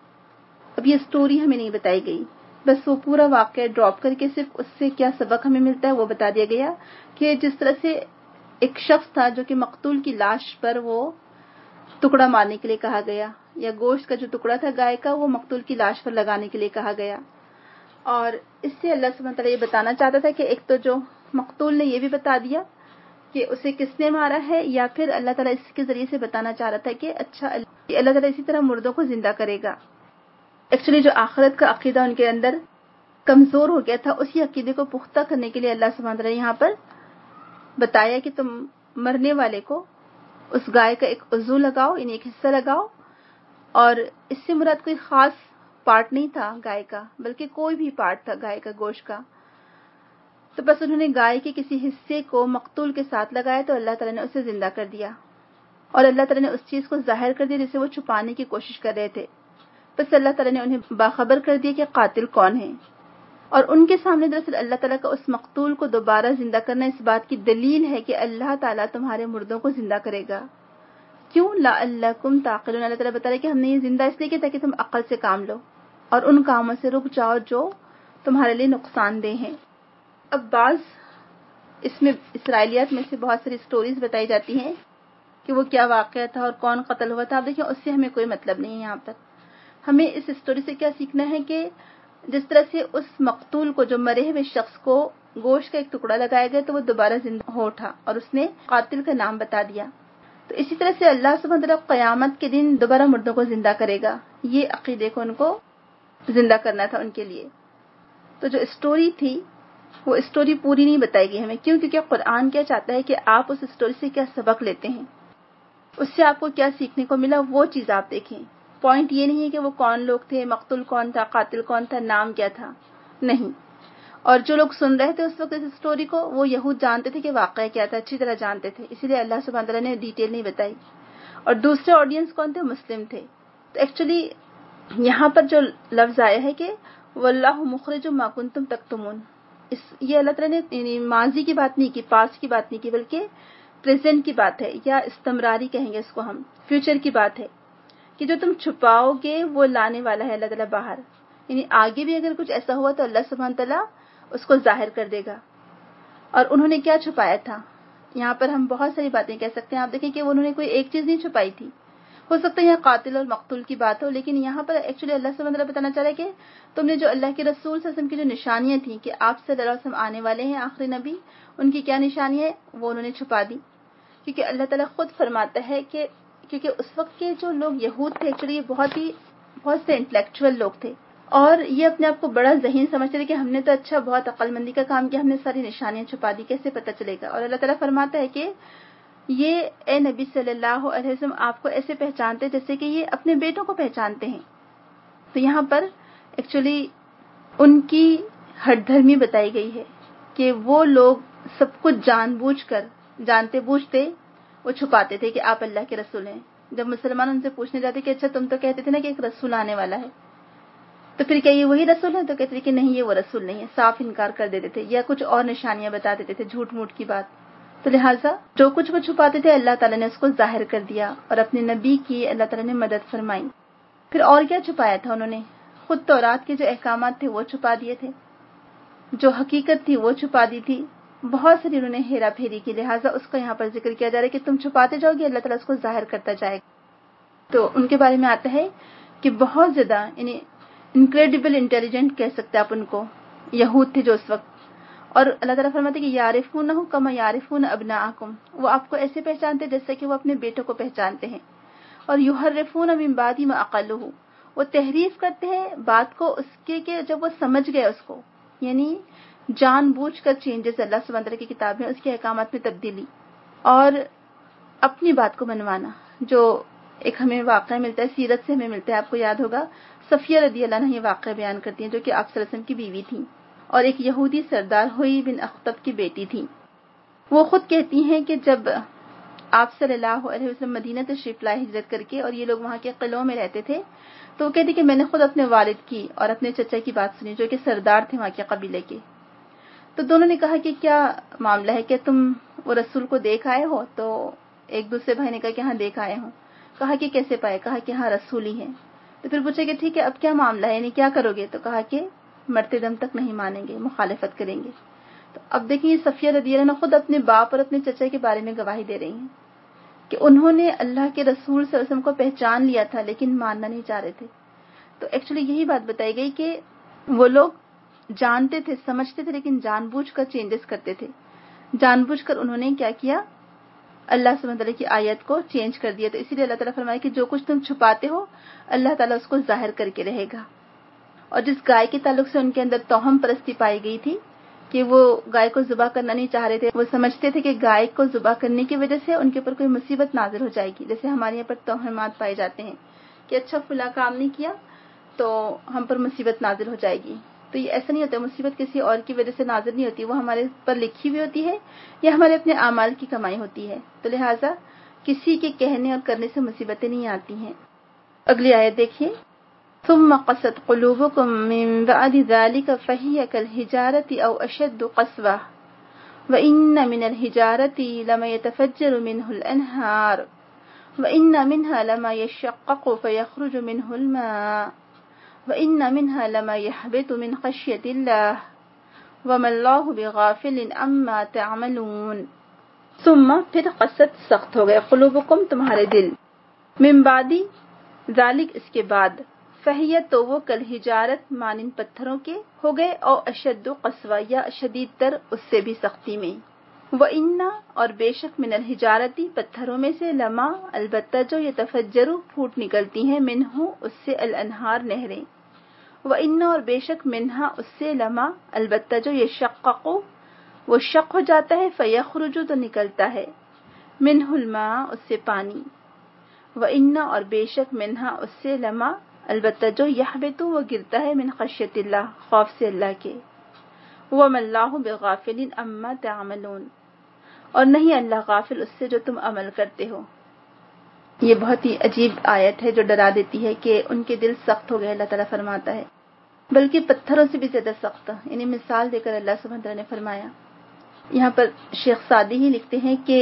اب یہ سٹوری ہمیں نہیں بتائی گئی، بس وہ پورا واقعہ ڈراپ کر کے صرف اس سے کیا سبق ہمیں ملتا ہے وہ بتا دیا گیا، کہ جس طرح سے ایک شخص تھا جو کہ مقتول کی لاش پر وہ ٹکڑا مارنے کے لیے کہا گیا، یا گوشت کا جو ٹکڑا تھا گائے کا وہ مقتول کی لاش پر لگانے کے لیے کہا گیا. اور اس سے اللہ سبحانہ تعالیٰ یہ بتانا چاہتا تھا کہ ایک تو جو مقتول نے یہ بھی بتا دیا کہ اسے کس نے مارا ہے، یا پھر اللہ تعالیٰ اس کے ذریعے سے بتانا چاہ رہا تھا کہ اچھا اللہ تعالیٰ اسی طرح مردوں کو زندہ کرے گا. ایکچولی جو آخرت کا عقیدہ ان کے اندر کمزور ہو گیا تھا، اسی عقیدے کو پختہ کرنے کے لیے اللہ سبحانہ تعالیٰ یہاں پر بتایا کہ تم مرنے والے کو اس گائے کا ایک عضو لگاؤ، یعنی ایک حصہ لگاؤ، اور اس سے مراد کوئی خاص پارٹ نہیں تھا گائے کا، بلکہ کوئی بھی پارٹ تھا گائے کا گوشت کا. تو بس انہوں نے گائے کے کسی حصے کو مقتول کے ساتھ لگایا تو اللہ تعالیٰ نے اسے زندہ کر دیا، اور اللہ تعالیٰ نے اس چیز کو ظاہر کر دیا جسے وہ چھپانے کی کوشش کر رہے تھے. بس اللہ تعالیٰ نے انہیں باخبر کر دیا کہ قاتل کون ہے، اور ان کے سامنے دراصل اللہ تعالیٰ کا اس مقتول کو دوبارہ زندہ کرنا اس بات کی دلیل ہے کہ اللہ تعالیٰ تمہارے مردوں کو زندہ کرے گا. کیوں؟ لعلکم تعقلون، اللہ تعالیٰ بتا رہے کہ ہم نے یہ زندہ اس لیے کیا تاکہ تم عقل سے کام لو اور ان کاموں سے رک جاؤ جو تمہارے لیے نقصان دہ ہیں. اب بعض اس میں اسرائیلیات میں سے بہت ساری سٹوریز بتائی جاتی ہیں کہ وہ کیا واقعہ تھا اور کون قتل ہوا تھا. آپ دیکھیں اس سے ہمیں کوئی مطلب نہیں ہے. یہاں پر ہمیں اس سٹوری سے کیا سیکھنا ہے کہ جس طرح سے اس مقتول کو، جو مرے ہوئے شخص کو گوشت کا ایک ٹکڑا لگایا گیا تو وہ دوبارہ زندہ ہو اٹھا اور اس نے قاتل کا نام بتا دیا، تو اسی طرح سے اللہ سبحانہ وتعالیٰ قیامت کے دن دوبارہ مردوں کو زندہ کرے گا. یہ عقیدے کو ان کو زندہ کرنا تھا ان کے لیے. تو جو اسٹوری تھی وہ اسٹوری پوری نہیں بتائی گئی ہمیں. کیوں؟ کیونکہ قرآن کیا چاہتا ہے کہ آپ اس اسٹوری سے کیا سبق لیتے ہیں، اس سے آپ کو کیا سیکھنے کو ملا، وہ چیز آپ دیکھیں. پوائنٹ یہ نہیں ہے کہ وہ کون لوگ تھے، مقتول کون تھا، قاتل کون تھا، نام کیا تھا، نہیں. اور جو لوگ سن رہے تھے اس وقت اس اسٹوری کو، وہ یہود جانتے تھے کہ واقعہ کیا تھا، اچھی طرح جانتے تھے، اسی لیے اللہ سبحانہ تعالیٰ نے ڈیٹیل نہیں بتائی. اور دوسرے آڈینس کون تھے؟ مسلم تھے. تو ایکچولی یہاں پر جو لفظ آیا ہے کہ واللہ مخرج ما کنتم تکتمون، یہ اللہ تعالیٰ نے ماضی کی بات نہیں کی، پاسٹ کی بات نہیں کی، بلکہ پریزنٹ کی بات ہے، یا استمراری کہیں گے اس کو ہم، فیوچر کی بات ہے کہ جو تم چھپاؤ گے وہ لانے والا ہے اللہ تعالیٰ باہر. یعنی آگے بھی اگر کچھ ایسا ہوا تو اللہ سبحانہ تعالیٰ اس کو ظاہر کر دے گا. اور انہوں نے کیا چھپایا تھا؟ یہاں پر ہم بہت ساری باتیں کہہ سکتے ہیں. آپ دیکھیں کہ انہوں نے کوئی ایک چیز نہیں چھپائی تھی. ہو سکتا ہے یہاں قاتل اور مقتول کی بات ہو، لیکن یہاں پر ایکچولی اللہ سبحانہ تعالیٰ بتانا چاہ رہا ہے کہ تم نے جو اللہ کے رسول صلی اللہ علیہ وسلم کی جو نشانیاں تھیں کہ آپ صلی اللہ علیہ وسلم آنے والے ہیں آخری نبی، ان کی کیا نشانی ہے وہ انہوں نے چھپا دی. کیونکہ اللہ تعالیٰ خود فرماتا ہے کہ کیونکہ اس وقت کے جو لوگ یہود تھے ایکچولی بہت سے انٹلیکچوئل لوگ تھے، اور یہ اپنے آپ کو بڑا ذہین سمجھتے تھے کہ ہم نے تو اچھا بہت عقل مندی کا کام کیا، ہم نے ساری نشانیاں چھپا دی، کیسے پتہ چلے گا. اور اللہ تعالیٰ فرماتا ہے کہ یہ اے نبی صلی اللہ علیہ وسلم آپ کو ایسے پہچانتے جیسے کہ یہ اپنے بیٹوں کو پہچانتے ہیں. تو یہاں پر ایکچولی ان کی ہٹ دھرمی بتائی گئی ہے کہ وہ لوگ سب کچھ جان بوجھ کر جانتے بوجھتے وہ چھپاتے تھے کہ آپ اللہ کے رسول ہیں. جب مسلمان ان سے پوچھنے جاتے کہ اچھا تم تو کہتے تھے نا کہ ایک رسول آنے والا ہے، تو پھر کیا یہ وہی رسول ہے؟ تو کہتے تھے کہ نہیں یہ وہ رسول نہیں ہے، صاف انکار کر دیتے تھے یا کچھ اور نشانیاں بتا دیتے تھے، جھوٹ موٹ کی بات. تو لہٰذا جو کچھ وہ چھپاتے تھے اللہ تعالیٰ نے اس کو ظاہر کر دیا اور اپنے نبی کی اللہ تعالیٰ نے مدد فرمائی. پھر اور کیا چھپایا تھا انہوں نے؟ خود تورات کے جو احکامات تھے وہ چھپا دیے تھے، جو حقیقت تھی وہ چھپا دی تھی. بہت ساری انہوں نے ہیرا پھیری کی. لہٰذا اس کا یہاں پر ذکر کیا جا رہا ہے کہ تم چھپاتے جاؤ گے اللہ تعالیٰ اس کو ظاہر کرتا جائے گا. تو ان کے بارے میں آتا ہے کہ بہت زیادہ یعنی انکریڈیبل انٹیلیجنٹ کہہ سکتے آپ ان کو، یہود تھے جو اس وقت. اور اللہ تعالیٰ فرماتے کہ یعرفونہ کما یعرفون ابناءکم، وہ آپ کو ایسے پہچانتے جیسے کہ وہ اپنے بیٹوں کو پہچانتے ہیں. اور یحرفون من بعد ما عقلوہ، وہ تحریف کرتے ہیں بات کو اس کے کہ جب وہ سمجھ گئے اس کو، یعنی جان بوجھ کر چینجز اللہ سبحانہ تعالیٰ کی کتاب میں اس کے احکامات میں تبدیلی اور اپنی بات کو منوانا. جو ایک ہمیں واقعہ ملتا ہے سیرت سے ہمیں ملتا ہے، آپ کو یاد ہوگا صفیہ رضی اللہ عنہ یہ واقعہ بیان کرتی ہیں جو کہ آپ صلی اللہ علیہ وسلم کی بیوی تھیں اور ایک یہودی سردار ہوئی بن اخطب کی بیٹی تھی. وہ خود کہتی ہیں کہ جب آپ صلی اللہ علیہ وسلم مدینہ تشریف لائے ہجرت کر کے اور یہ لوگ وہاں کے قلعوں میں رہتے تھے، تو وہ کہتی کہ میں نے خود اپنے والد کی اور اپنے چچا کی بات سنی جو کہ سردار تھے وہاں کے قبیلے کے. تو دونوں نے کہا کہ کیا معاملہ ہے کہ تم وہ رسول کو دیکھ آئے ہو؟ تو ایک دوسرے بھائی نے کہا کہ ہاں دیکھ آئے ہوں. کہا کہ کیسے پائے؟ کہا کہ ہاں رسول ہی ہیں. تو پھر پوچھا کہ ٹھیک ہے اب کیا معاملہ ہے، یعنی کیا کرو گے؟ تو کہا کہ مرتے دم تک نہیں مانیں گے، مخالفت کریں گے. تو اب دیکھیں یہ صفیہ رضی اللہ عنہ خود اپنے باپ اور اپنے چچا کے بارے میں گواہی دے رہی ہیں کہ انہوں نے اللہ کے رسول صلی اللہ علیہ وسلم کو پہچان لیا تھا لیکن ماننا نہیں چاہ رہے تھے. تو ایکچولی یہی بات بتائی گئی کہ وہ لوگ جانتے تھے سمجھتے تھے لیکن جان بوجھ کر چینجز کرتے تھے. جان بوجھ کر انہوں نے کیا کیا؟ اللہ سبحانہ تعالیٰ کی آیت کو چینج کر دیا. تو اسی لیے اللہ تعالیٰ فرمایا کہ جو کچھ تم چھپاتے ہو اللہ تعالیٰ اس کو ظاہر کر کے رہے گا. اور جس گائے کے تعلق سے ان کے اندر توہم پرستی پائی گئی تھی کہ وہ گائے کو ذبح کرنا نہیں چاہ رہے تھے، وہ سمجھتے تھے کہ گائے کو ذبح کرنے کی وجہ سے ان کے اوپر کوئی مصیبت نازل ہو جائے گی. جیسے ہمارے یہاں پر توہمات پائے جاتے ہیں کہ اچھا فلاں کام نہیں کیا تو ہم پر مصیبت نازل ہو جائے گی. تو یہ ایسا نہیں ہوتا، مصیبت کسی اور کی وجہ سے نازل نہیں ہوتی، وہ ہمارے پر لکھی ہوئی ہوتی ہے یا ہمارے اپنے اعمال کی کمائی ہوتی ہے. تو لہٰذا کسی کے کہنے اور کرنے سے مصیبتیں نہیں آتی ہیں. اگلی آیت دیکھیے، ثم قست قلوبكم من بعد ذلك فهي كالحجارة أو أشد قسوة وإن من الحجارة لما يتفجر منه الأنهار وإن منها لما يشقق فيخرج منه الماء وإن منها لما يحبط من خشية الله وما الله بغافل عما تعملون. ثم پھر قست سخت ہو گئے، قلوبکم تمہارے دل، من بعد ذالک اس کے بعد، فہیت تو وہ کل حجارت مانند پتھروں کے ہو گئے، اور اشد قسوہ یا شدید تر اس سے بھی سختی میں. وَإِنَّ اور بے شک من الحجارتی پتھروں میں سے، لما البتہ جو یتفجر پھوٹ نکلتی ہیں، منہ اس سے الانہار نہریں. وَإِنَّ اور بے شک منہا اس سے، لما البتہ جو یشقق وہ شق ہو جاتا ہے، فیخرج تو نکلتا ہے، منہ الماء اس سے پانی. وَإِنَّ اور بے شک منہا اس سے، لما البتہ جو یحبط وہ گرتا ہے، من خشیت اللہ خوف سے اللہ کے. وَمَا اللَّهُ بِغَافِلٍ عَمَّا تَعْمَلُونَ اور نہیں اللہ غافل اس سے جو تم عمل کرتے ہو. یہ بہت ہی عجیب آیت ہے جو ڈرا دیتی ہے کہ ان کے دل سخت ہو گئے. اللہ تعالیٰ فرماتا ہے بلکہ پتھروں سے بھی زیادہ سخت، یعنی مثال دے کر اللہ سبحانہ تعالیٰ نے فرمایا. یہاں پر شیخ سعدی ہی لکھتے ہیں کہ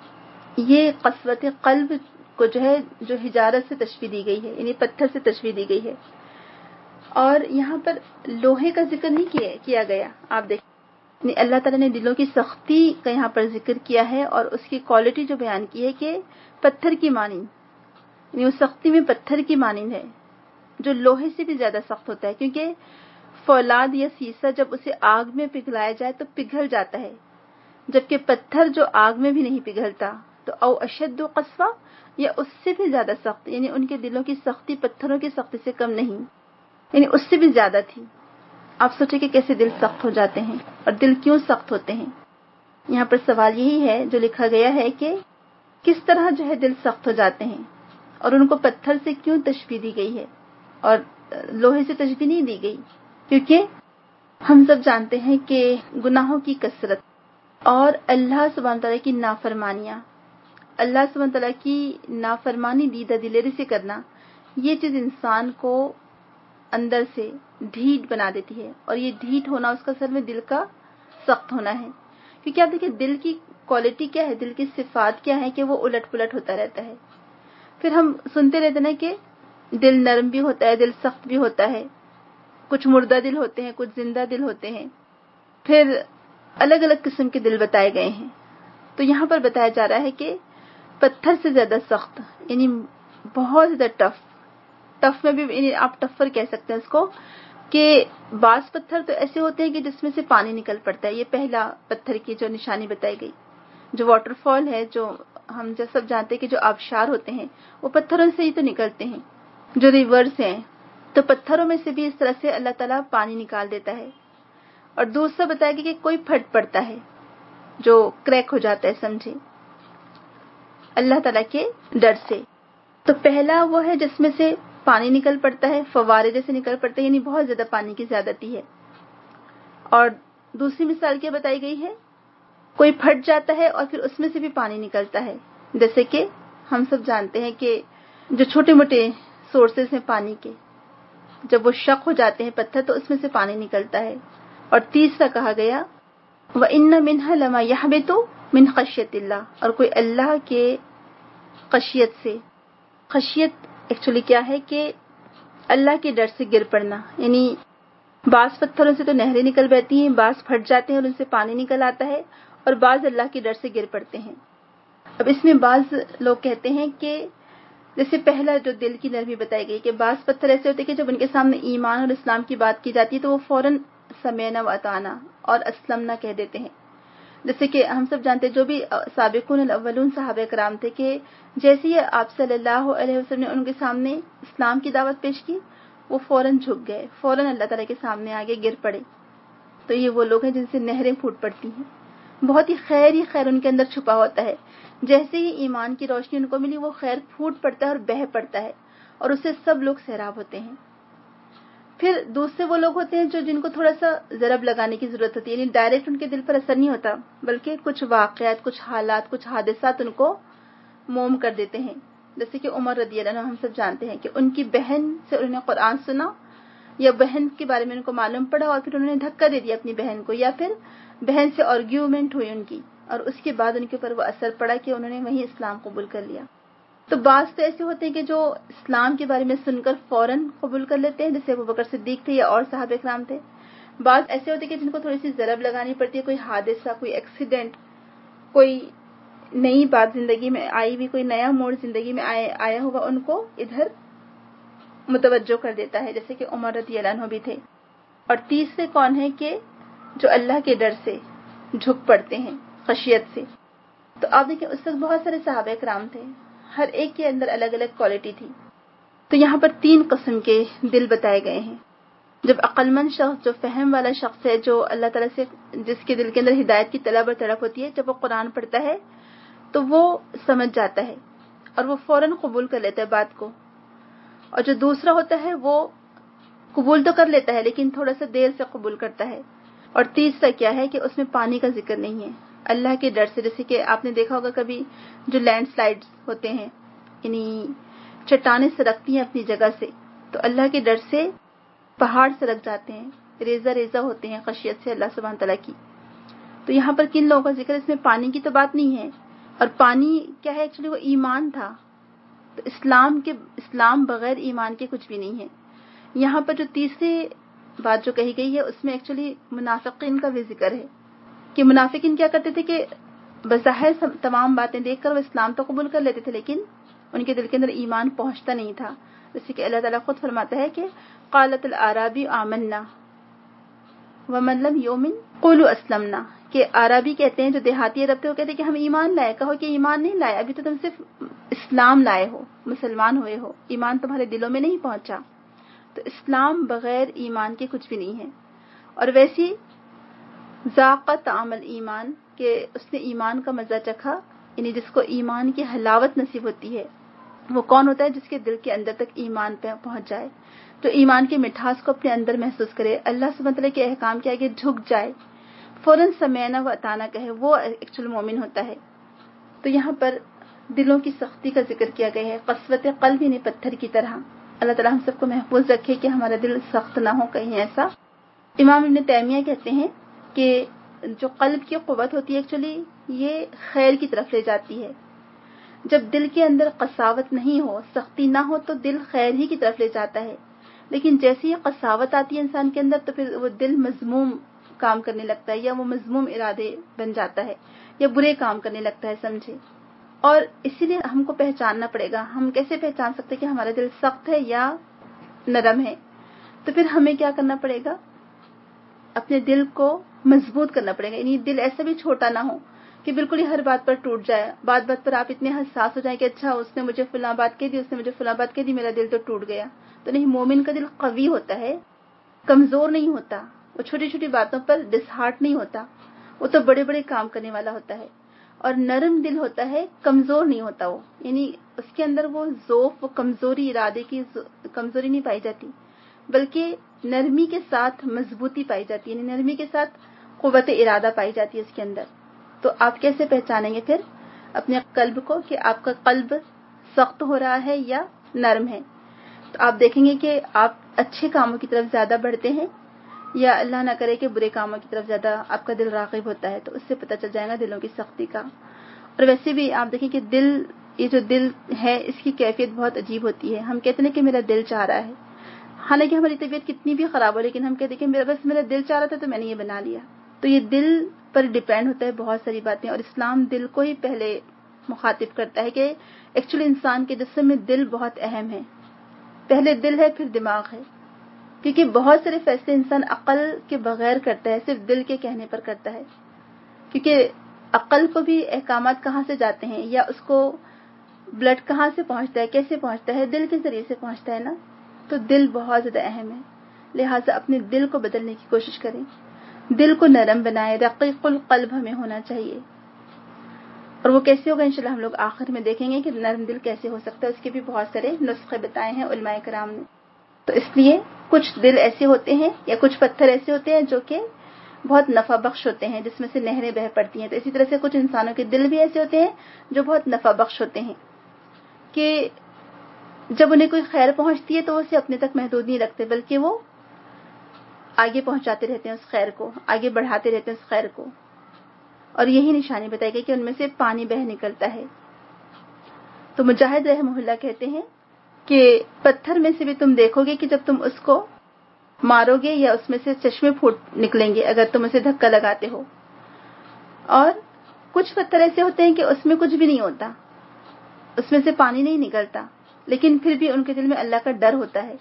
یہ قسوت قلب کو جو ہے جو حجارت سے تشبیہ دی گئی ہے، یعنی پتھر سے تشبیہ دی گئی ہے. اور یہاں پر لوہے کا ذکر نہیں کیا گیا. آپ دیکھیں اللہ تعالیٰ نے دلوں کی سختی کا یہاں پر ذکر کیا ہے اور اس کی کوالٹی جو بیان کی ہے کہ پتھر کی مانند، یعنی وہ سختی میں پتھر کی مانند ہے جو لوہے سے بھی زیادہ سخت ہوتا ہے، کیونکہ فولاد یا سیسا جب اسے آگ میں پگھلایا جائے تو پگھل جاتا ہے، جبکہ پتھر جو آگ میں بھی نہیں پگھلتا. تو او اشد قسوہ، یا اس سے بھی زیادہ سخت، یعنی ان کے دلوں کی سختی پتھروں کی سختی سے کم نہیں، یعنی اس سے بھی زیادہ تھی. آپ سوچیں کہ کیسے دل سخت ہو جاتے ہیں اور دل کیوں سخت ہوتے ہیں. یہاں پر سوال یہی ہے جو لکھا گیا ہے کہ کس طرح جو ہے دل سخت ہو جاتے ہیں اور ان کو پتھر سے کیوں تشبیہ دی گئی ہے اور لوہے سے تشبیہ نہیں دی گئی. کیونکہ ہم سب جانتے ہیں کہ گناہوں کی کثرت اور اللہ سبحانہ تعالیٰ کی نافرمانیاں، اللہ سبحانہ تعالیٰ کی نافرمانی دیدہ دلیری سے کرنا، یہ چیز انسان کو اندر سے ڈھیٹ بنا دیتی ہے. اور یہ ڈھیٹ ہونا اس کا اصل میں دل کا سخت ہونا ہے. کیونکہ آپ دیکھیں دل کی کوالٹی کیا ہے، دل کی صفات کیا ہے کہ وہ الٹ پلٹ ہوتا رہتا ہے. پھر ہم سنتے رہتے ہیں کہ دل نرم بھی ہوتا ہے، دل سخت بھی ہوتا ہے، کچھ مردہ دل ہوتے ہیں، کچھ زندہ دل ہوتے ہیں، پھر الگ الگ قسم کے دل بتائے گئے ہیں. تو یہاں پر بتایا جا رہا ہے کہ پتھر سے زیادہ سخت، یعنی بہت زیادہ ٹف میں بھی، یعنی آپ ٹفر کہہ سکتے ہیں اس کو، کہ بعض پتھر تو ایسے ہوتے ہیں کہ جس میں سے پانی نکل پڑتا ہے. یہ پہلا پتھر کی جو نشانی بتائی گئی، جو واٹر فال ہے، جو ہم سب جانتے ہیں کہ جو آبشار ہوتے ہیں وہ پتھروں سے ہی تو نکلتے ہیں، جو ریورز ہیں، تو پتھروں میں سے بھی اس طرح سے اللہ تعالیٰ پانی نکال دیتا ہے. اور دوسرا بتایا گیا کہ کوئی پھٹ پڑتا ہے جو کریک ہو جاتا ہے، سمجھے، اللہ تعالیٰ کے ڈر سے. تو پہلا وہ ہے جس میں سے پانی نکل پڑتا ہے، فوارے جیسے نکل پڑتے ہیں، یعنی بہت زیادہ پانی کی زیادتی ہے. اور دوسری مثال کیا بتائی گئی ہے، کوئی پھٹ جاتا ہے اور پھر اس میں سے بھی پانی نکلتا ہے. جیسے کہ ہم سب جانتے ہیں کہ جو چھوٹے موٹے سورسز ہیں پانی کے، جب وہ شق ہو جاتے ہیں پتھر تو اس میں سے پانی نکلتا ہے. اور تیسرا کہا گیا وَإِنَّ مِنْهَا لَمَا يَحْبِطُ مِنْ خَشْيَةِ اللَّهِ، اور کوئی اللہ کے خشیت سے، خشیت ایکچولی کیا ہے کہ اللہ کے ڈر سے گر پڑنا. یعنی بعض پتھروں سے تو نہریں نکل بہتی ہیں، بعض پھٹ جاتے ہیں اور ان سے پانی نکل آتا ہے، اور بعض اللہ کے ڈر سے گر پڑتے ہیں. اب اس میں بعض لوگ کہتے ہیں کہ جیسے پہلا جو دل کی نرمی بتائی گئی کہ بعض پتھر ایسے ہوتے ہیں کہ جب ان کے سامنے ایمان اور اسلام کی بات کی جاتی ہے تو وہ فوراً سمعنا و اطعنا اور اسلمنا کہہ دیتے ہیں. جیسے کہ ہم سب جانتے ہیں جو بھی سابقون الاولون صحابہ کرام تھے کہ جیسے ہی آپ صلی اللہ علیہ وسلم نے ان کے سامنے اسلام کی دعوت پیش کی، وہ فوراً جھک گئے، فوراً اللہ تعالیٰ کے سامنے آگے گر پڑے. تو یہ وہ لوگ ہیں جن سے نہریں پھوٹ پڑتی ہیں، بہت ہی خیر ان کے اندر چھپا ہوتا ہے. جیسے ہی ایمان کی روشنی ان کو ملی وہ خیر پھوٹ پڑتا ہے اور بہہ پڑتا ہے، اور اس سے سب لوگ سیراب ہوتے ہیں. پھر دوسرے وہ لوگ ہوتے ہیں جو جن کو تھوڑا سا ضرب لگانے کی ضرورت ہوتی ہے، یعنی ڈائریکٹ ان کے دل پر اثر نہیں ہوتا، بلکہ کچھ واقعات، کچھ حالات، کچھ حادثات ان کو موم کر دیتے ہیں. جیسے کہ عمر رضی اللہ عنہ، ہم سب جانتے ہیں کہ ان کی بہن سے انہوں نے قرآن سنا، یا بہن کے بارے میں ان کو معلوم پڑا اور پھر انہوں نے دھکا دے دیا اپنی بہن کو، یا پھر بہن سے آرگیومنٹ ہوئی ان کی، اور اس کے بعد ان کے اوپر وہ اثر پڑا کہ انہوں نے وہیں اسلام قبول کر لیا. تو بعض تو ایسے ہوتے ہیں کہ جو اسلام کے بارے میں سن کر فوراً قبول کر لیتے ہیں، جیسے ابوبکر صدیق تھے یا اور صحابہ کرام تھے. بعض ایسے ہوتے ہیں کہ جن کو تھوڑی سی ضرب لگانی پڑتی ہے، کوئی حادثہ، کوئی ایکسیڈنٹ، کوئی نئی بات زندگی میں آئی ہوئی، کوئی نیا موڑ زندگی میں آیا ہوا ان کو ادھر متوجہ کر دیتا ہے، جیسے کہ عمر رضی اللہ عنہ بھی تھے. اور تیسرے کون ہیں کہ جو اللہ کے ڈر سے جھک پڑتے ہیں، خشیت سے. تو آپ دیکھیں اس وقت بہت سارے صحابہ کرام تھے، ہر ایک کے اندر الگ الگ کوالٹی تھی. تو یہاں پر 3 قسم کے دل بتائے گئے ہیں. جب عقل مند شخص، جو فہم والا شخص ہے، جو اللہ تعالیٰ سے جس کے دل کے اندر ہدایت کی طلب اور تڑپ ہوتی ہے، جب وہ قرآن پڑھتا ہے تو وہ سمجھ جاتا ہے اور وہ فوراً قبول کر لیتا ہے بات کو. اور جو دوسرا ہوتا ہے وہ قبول تو کر لیتا ہے لیکن تھوڑا سا دیر سے قبول کرتا ہے. اور تیسرا کیا ہے کہ اس میں پانی کا ذکر نہیں ہے، اللہ کے ڈر سے. جیسے کہ آپ نے دیکھا ہوگا کبھی جو لینڈ سلائڈز ہوتے ہیں، یعنی چٹانیں سرکتی ہیں اپنی جگہ سے، تو اللہ کے ڈر سے پہاڑ سرک جاتے ہیں، ریزہ ریزہ ہوتے ہیں خشیت سے اللہ سبحانہ تعالیٰ کی. تو یہاں پر کن لوگوں کا ذکر، اس میں پانی کی تو بات نہیں ہے. اور پانی کیا ہے، ایکچولی وہ ایمان تھا. تو اسلام بغیر ایمان کے کچھ بھی نہیں ہے. یہاں پر جو تیسری بات جو کہی گئی ہے اس میں ایکچولی منافقین کا بھی ذکر ہے کہ منافقین کیا کرتے تھے کہ بظاہر تمام باتیں دیکھ کر وہ اسلام تو قبول کر لیتے تھے لیکن ان کے دل کے اندر ایمان پہنچتا نہیں تھا. جیسے کہ اللہ تعالیٰ خود فرماتا ہے کہ قالت الاعرابی آمنا ومن لم یؤمن قولوا اسلمنا، کہ عربی کہتے ہیں جو دیہاتی عرب تھے وہ کہتے ہیں کہ ہم ایمان لائے. کہو کہ ایمان نہیں لائے، ابھی تو تم صرف اسلام لائے ہو، مسلمان ہوئے ہو، ایمان تمہارے دلوں میں نہیں پہنچا. تو اسلام بغیر ایمان کے کچھ بھی نہیں ہے. اور ویسی ذاق طعم الایمان، کہ اس نے ایمان کا مزہ چکھا، یعنی جس کو ایمان کی حلاوت نصیب ہوتی ہے وہ کون ہوتا ہے؟ جس کے دل کے اندر تک ایمان پہ پہنچ جائے، جو ایمان کی مٹھاس کو اپنے اندر محسوس کرے، اللہ سبحانہ وتعالی کے احکام کے آگے جھک جائے، فوراً سمعنا و اطعنا کہے، وہ ایکچوئل مومن ہوتا ہے. تو یہاں پر دلوں کی سختی کا ذکر کیا گیا ہے، قسوت قلب یعنی پتھر کی طرح. اللہ تعالیٰ ہم سب کو محفوظ رکھے کہ ہمارا دل سخت نہ ہو کہیں ایسا. امام ابن تیمیہ کہتے ہیں کہ جو قلب کی قوت ہوتی ہے ایکچولی یہ خیر کی طرف لے جاتی ہے. جب دل کے اندر قساوت نہیں ہو، سختی نہ ہو، تو دل خیر ہی کی طرف لے جاتا ہے. لیکن جیسے ہی قساوت آتی ہے انسان کے اندر تو پھر وہ دل مذموم کام کرنے لگتا ہے، یا وہ مذموم ارادے بن جاتا ہے، یا برے کام کرنے لگتا ہے، سمجھے. اور اسی لیے ہم کو پہچاننا پڑے گا. ہم کیسے پہچان سکتے ہیں کہ ہمارا دل سخت ہے یا نرم ہے؟ تو پھر ہمیں کیا کرنا پڑے گا؟ اپنے دل کو مضبوط کرنا پڑے گا. یعنی دل ایسا بھی چھوٹا نہ ہو کہ بالکل ہی ہر بات پر ٹوٹ جائے، بات بات پر آپ اتنے حساس ہو جائیں کہ اچھا اس نے مجھے فلاں بات کہہ دی، اس نے مجھے فلاں بات کہہ دی، میرا دل تو ٹوٹ گیا. تو نہیں، مومن کا دل قوی ہوتا ہے، کمزور نہیں ہوتا. وہ چھوٹی چھوٹی باتوں پر ڈس ہارٹ نہیں ہوتا، وہ تو بڑے بڑے کام کرنے والا ہوتا ہے. اور نرم دل ہوتا ہے، کمزور نہیں ہوتا. وہ یعنی اس کے اندر وہ ضعف، وہ کمزوری، ارادے کی کمزوری نہیں پائی جاتی، بلکہ نرمی کے ساتھ مضبوطی پائی جاتی ہے. یعنی نرمی کے ساتھ قوت ارادہ پائی جاتی ہے اس کے اندر. تو آپ کیسے پہچانیں گے پھر اپنے قلب کو کہ آپ کا قلب سخت ہو رہا ہے یا نرم ہے؟ تو آپ دیکھیں گے کہ آپ اچھے کاموں کی طرف زیادہ بڑھتے ہیں یا اللہ نہ کرے کہ برے کاموں کی طرف زیادہ آپ کا دل راغب ہوتا ہے. تو اس سے پتہ چل جائے گا دلوں کی سختی کا. اور ویسے بھی آپ دیکھیں کہ دل، یہ جو دل ہے اس کی کیفیت بہت عجیب ہوتی ہے. ہم کہتے ہیں کہ میرا دل چاہ رہا ہے، حالانکہ ہماری طبیعت کتنی بھی خراب ہو، لیکن ہم کہتے ہیں کہ میرا دل چاہ رہا تھا تو میں نے یہ بنا لیا. تو یہ دل پر ڈیپینڈ ہوتا ہے بہت ساری باتیں. اور اسلام دل کو ہی پہلے مخاطب کرتا ہے کہ ایکچولی انسان کے جسم میں دل بہت اہم ہے. پہلے دل ہے پھر دماغ ہے، کیونکہ بہت سارے فیصلے انسان عقل کے بغیر کرتا ہے، صرف دل کے کہنے پر کرتا ہے. کیونکہ عقل کو بھی احکامات کہاں سے جاتے ہیں، یا اس کو بلڈ کہاں سے پہنچتا ہے، کیسے پہنچتا ہے؟ دل کے ذریعے سے پہنچتا ہے نا. تو دل بہت زیادہ اہم ہے. لہٰذا اپنے دل کو بدلنے کی کوشش کریں، دل کو نرم بنائیں. رقیق القلب ہمیں ہونا چاہیے. اور وہ کیسے ہوگا انشاءاللہ ہم لوگ آخر میں دیکھیں گے کہ نرم دل کیسے ہو سکتا ہے. اس کے بھی بہت سارے نسخے بتائے ہیں علماء کرام نے. تو اس لیے کچھ دل ایسے ہوتے ہیں یا کچھ پتھر ایسے ہوتے ہیں جو کہ بہت نفع بخش ہوتے ہیں، جس میں سے نہریں بہہ پڑتی ہیں. تو اسی طرح سے کچھ انسانوں کے دل بھی ایسے ہوتے ہیں جو بہت نفع بخش ہوتے ہیں، کہ جب انہیں کوئی خیر پہنچتی ہے تو وہ اسے اپنے تک محدود نہیں رکھتے، بلکہ وہ آگے پہنچاتے رہتے ہیں اس خیر کو، آگے بڑھاتے رہتے ہیں اس خیر کو. اور یہی نشانی بتائی گئی کہ ان میں سے پانی بہہ نکلتا ہے. تو مجاہد رحمہ اللہ کہتے ہیں کہ پتھر میں سے بھی تم دیکھو گے کہ جب تم اس کو مارو گے یا اس میں سے چشمے پھوٹ نکلیں گے اگر تم اسے دھکا لگاتے ہو. اور کچھ پتھر ایسے ہوتے ہیں کہ اس میں کچھ بھی نہیں ہوتا، اس میں سے پانی نہیں نکلتا، لیکن پھر بھی ان کے دل میں اللہ کا ڈر ہوتا ہے.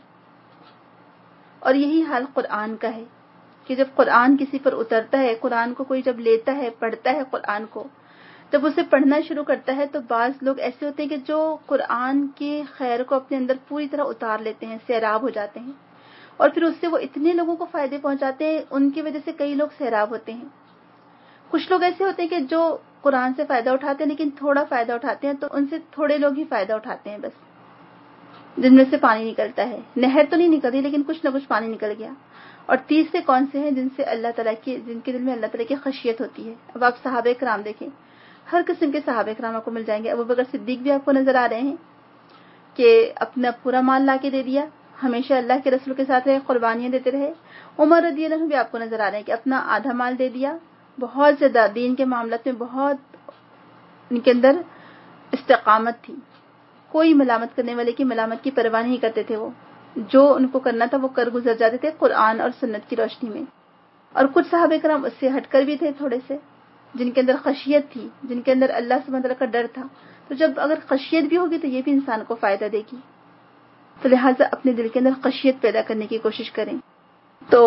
اور یہی حال قرآن کا ہے کہ جب قرآن کسی پر اترتا ہے، قرآن کو کوئی جب لیتا ہے، پڑھتا ہے قرآن کو، جب اسے پڑھنا شروع کرتا ہے تو بعض لوگ ایسے ہوتے ہیں کہ جو قرآن کی خیر کو اپنے اندر پوری طرح اتار لیتے ہیں، سیراب ہو جاتے ہیں، اور پھر اس سے وہ اتنے لوگوں کو فائدے پہنچاتے ہیں، ان کی وجہ سے کئی لوگ سیراب ہوتے ہیں. کچھ لوگ ایسے ہوتے ہیں کہ جو قرآن سے فائدہ اٹھاتے ہیں لیکن تھوڑا فائدہ اٹھاتے ہیں، تو ان سے تھوڑے لوگ ہی فائدہ اٹھاتے ہیں بس، جن میں سے پانی نکلتا ہے. نہر تو نہیں نکلتی لیکن کچھ نہ کچھ پانی نکل گیا. اور تیسرے کون سے ہیں؟ جن سے اللہ تعالیٰ کی، جن کے دل میں اللہ تعالیٰ کی خشیت ہوتی ہے. اب آپ صحابہ کرام دیکھیں، ہر قسم کے صحابہ کرام آپ کو مل جائیں گے. ابوبکر صدیق بھی آپ کو نظر آ رہے ہیں کہ اپنا پورا مال لا کے دے دیا، ہمیشہ اللہ کے رسول کے ساتھ رہے، قربانیاں دیتے رہے. عمر رضی اللہ عنہ بھی آپ کو نظر آ رہے ہیں کہ اپنا آدھا مال دے دیا، بہت زیادہ دین کے معاملات میں بہت ان کے اندر استقامت تھی، کوئی ملامت کرنے والے کی ملامت کی پرواہ نہیں کرتے تھے وہ. جو ان کو کرنا تھا وہ کر گزر جاتے تھے قرآن اور سنت کی روشنی میں. اور کچھ صحابہ کرام اس سے ہٹ کر بھی تھے تھوڑے سے، جن کے اندر خشیت تھی، جن کے اندر اللہ سبحانہ وتعالیٰ کا ڈر تھا. تو جب اگر خشیت بھی ہوگی تو یہ بھی انسان کو فائدہ دے گی. تو لہٰذا اپنے دل کے اندر خشیت پیدا کرنے کی کوشش کریں. تو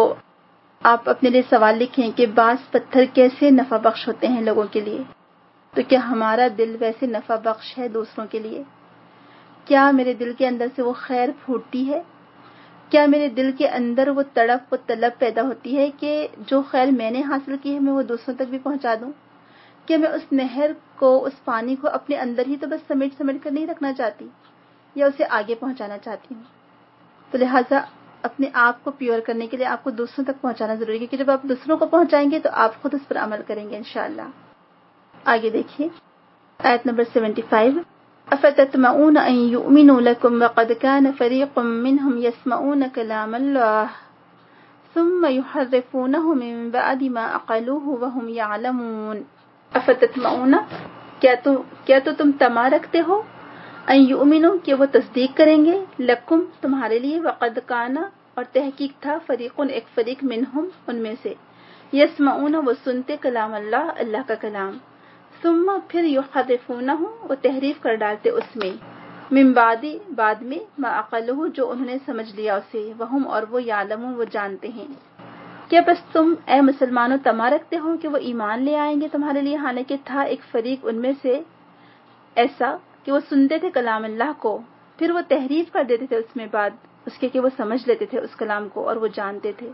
آپ اپنے لیے سوال لکھیں کہ بعض پتھر کیسے نفع بخش ہوتے ہیں لوگوں کے لیے. تو کیا ہمارا دل ویسے نفع بخش ہے دوسروں کے لیے؟ کیا میرے دل کے اندر سے وہ خیر پھوٹتی ہے؟ کیا میرے دل کے اندر وہ تڑپ و طلب پیدا ہوتی ہے کہ جو خیر میں نے حاصل کی ہے میں وہ دوسروں تک بھی پہنچا دوں؟ کیا میں اس نہر کو، اس پانی کو اپنے اندر ہی تو بس سمیٹ کر نہیں رکھنا چاہتی، یا اسے آگے پہنچانا چاہتی ہوں؟ تو لہٰذا اپنے آپ کو پیور کرنے کے لیے آپ کو دوسروں تک پہنچانا ضروری ہے، کیونکہ جب آپ دوسروں کو پہنچائیں گے تو آپ خود اس پر عمل کریں گے انشاءاللہ. آگے دیکھیے آیت نمبر 75. افتطمعون ان يؤمنوا لكم وقد كان فريق منهم يسمعون كلام الله ثم يحرفونه من بعد ما عقلوه وهم يعلمون. افتطمعون، کیا تو تم طمع رکھتے ہو، ان یؤمنوا کہ وہ تصدیق کریں گے، لکم تمہارے لیے، وقد کان اور تحقیق تھا، فریقن ایک فریق، منہم ان میں سے، یسمعون وہ سنتے، کلام اللہ اللہ کا کلام، ثم پھر یحرفونہ وہ تحریف کر ڈالتے اس میں، من بعد میں، ما عقلہ جو انہوں نے سمجھ لیا اسے، وہم اور وہ، یعلمون وہ جانتے ہیں. کیا بس تم اے مسلمانوں طمع رکھتے ہو کہ وہ ایمان لے آئیں گے تمہارے لیے، حالانکہ تھا ایک فریق ان میں سے ایسا کہ وہ سنتے تھے کلام اللہ کو، پھر وہ تحریف کر دیتے تھے اس میں بعد اس کے کہ وہ سمجھ لیتے تھے اس کلام کو اور وہ جانتے تھے.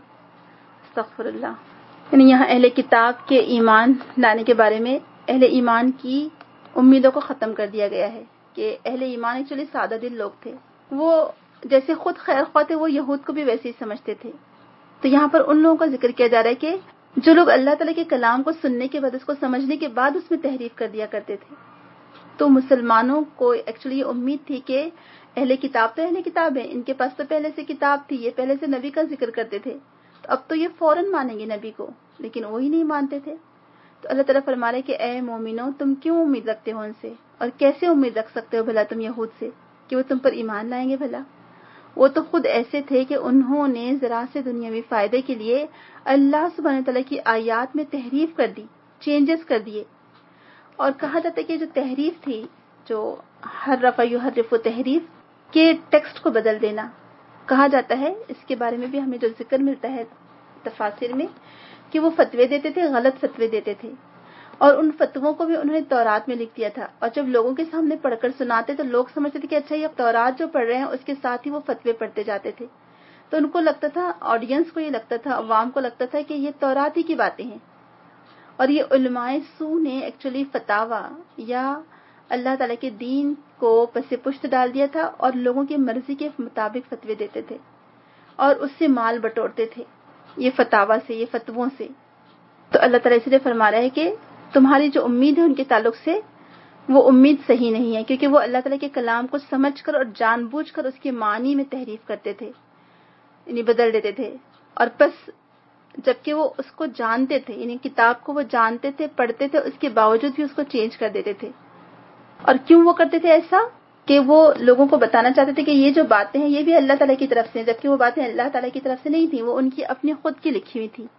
استغفر اللہ. یعنی یہاں اہل کتاب کے ایمان لانے کے بارے میں اہل ایمان کی امیدوں کو ختم کر دیا گیا ہے کہ اہل ایمان ایکچولی سادہ دل لوگ تھے، وہ جیسے خود خیر خواہ تھے وہ یہود کو بھی ویسے ہی سمجھتے تھے. تو یہاں پر ان لوگوں کا ذکر کیا جا رہا ہے کہ جو لوگ اللہ تعالیٰ کے کلام کو سننے کے بعد، اس کو سمجھنے کے بعد اس میں تحریف کر دیا کرتے تھے. تو مسلمانوں کو ایکچولی یہ امید تھی کہ اہل کتاب تو اہل کتاب ہیں، ان کے پاس تو پہلے سے کتاب تھی، یہ پہلے سے نبی کا ذکر کرتے تھے، تو اب تو یہ فوراً مانیں گے نبی کو، لیکن وہی نہیں مانتے تھے. تو اللہ تعالیٰ فرما رہے کہ اے مومنوں تم کیوں امید رکھتے ہو ان سے، اور کیسے امید رکھ سکتے ہو بھلا تم یہود سے کہ وہ تم پر ایمان لائیں گے؟ بھلا وہ تو خود ایسے تھے کہ انہوں نے ذرا سے دنیاوی فائدے کے لیے اللہ سبحانہ تعالیٰ کی آیات میں تحریف کر دی، چینجز کر دیے. اور کہا جاتا ہے کہ جو تحریف تھی، جو حرف یحرف و تحریف کے ٹیکسٹ کو بدل دینا کہا جاتا ہے، اس کے بارے میں بھی ہمیں جو ذکر ملتا ہے تفاسیر میں کہ وہ فتوے دیتے تھے، غلط فتوے دیتے تھے، اور ان فتووں کو بھی انہوں نے تورات میں لکھ دیا تھا، اور جب لوگوں کے سامنے پڑھ کر سناتے تو لوگ سمجھتے تھے کہ اچھا یہ تورات جو پڑھ رہے ہیں اس کے ساتھ ہی وہ فتوے پڑھتے جاتے تھے. تو ان کو لگتا تھا، آڈینس کو یہ لگتا تھا، عوام کو لگتا تھا کہ یہ تورات ہی کی باتیں ہیں. اور یہ علماء سو نے ایکچولی فتاوا یا اللہ تعالیٰ کے دین کو پس پشت ڈال دیا تھا، اور لوگوں کی مرضی کے مطابق فتوے دیتے تھے اور اس سے مال بٹورتے تھے، یہ فتاوا سے، یہ فتووں سے. تو اللہ تعالیٰ اس لیے فرما رہا ہے کہ تمہاری جو امید ہے ان کے تعلق سے وہ امید صحیح نہیں ہے، کیونکہ وہ اللہ تعالیٰ کے کلام کو سمجھ کر اور جان بوجھ کر اس کے معنی میں تحریف کرتے تھے، یعنی بدل دیتے تھے. اور پس جبکہ وہ اس کو جانتے تھے، یعنی کتاب کو وہ جانتے تھے، پڑھتے تھے، اس کے باوجود بھی اس کو چینج کر دیتے تھے. اور کیوں وہ کرتے تھے ایسا؟ کہ وہ لوگوں کو بتانا چاہتے تھے کہ یہ جو باتیں ہیں یہ بھی اللہ تعالیٰ کی طرف سے ہیں، جبکہ وہ باتیں اللہ تعالیٰ کی طرف سے نہیں تھیں، وہ ان کی اپنی خود کی لکھی ہوئی تھی.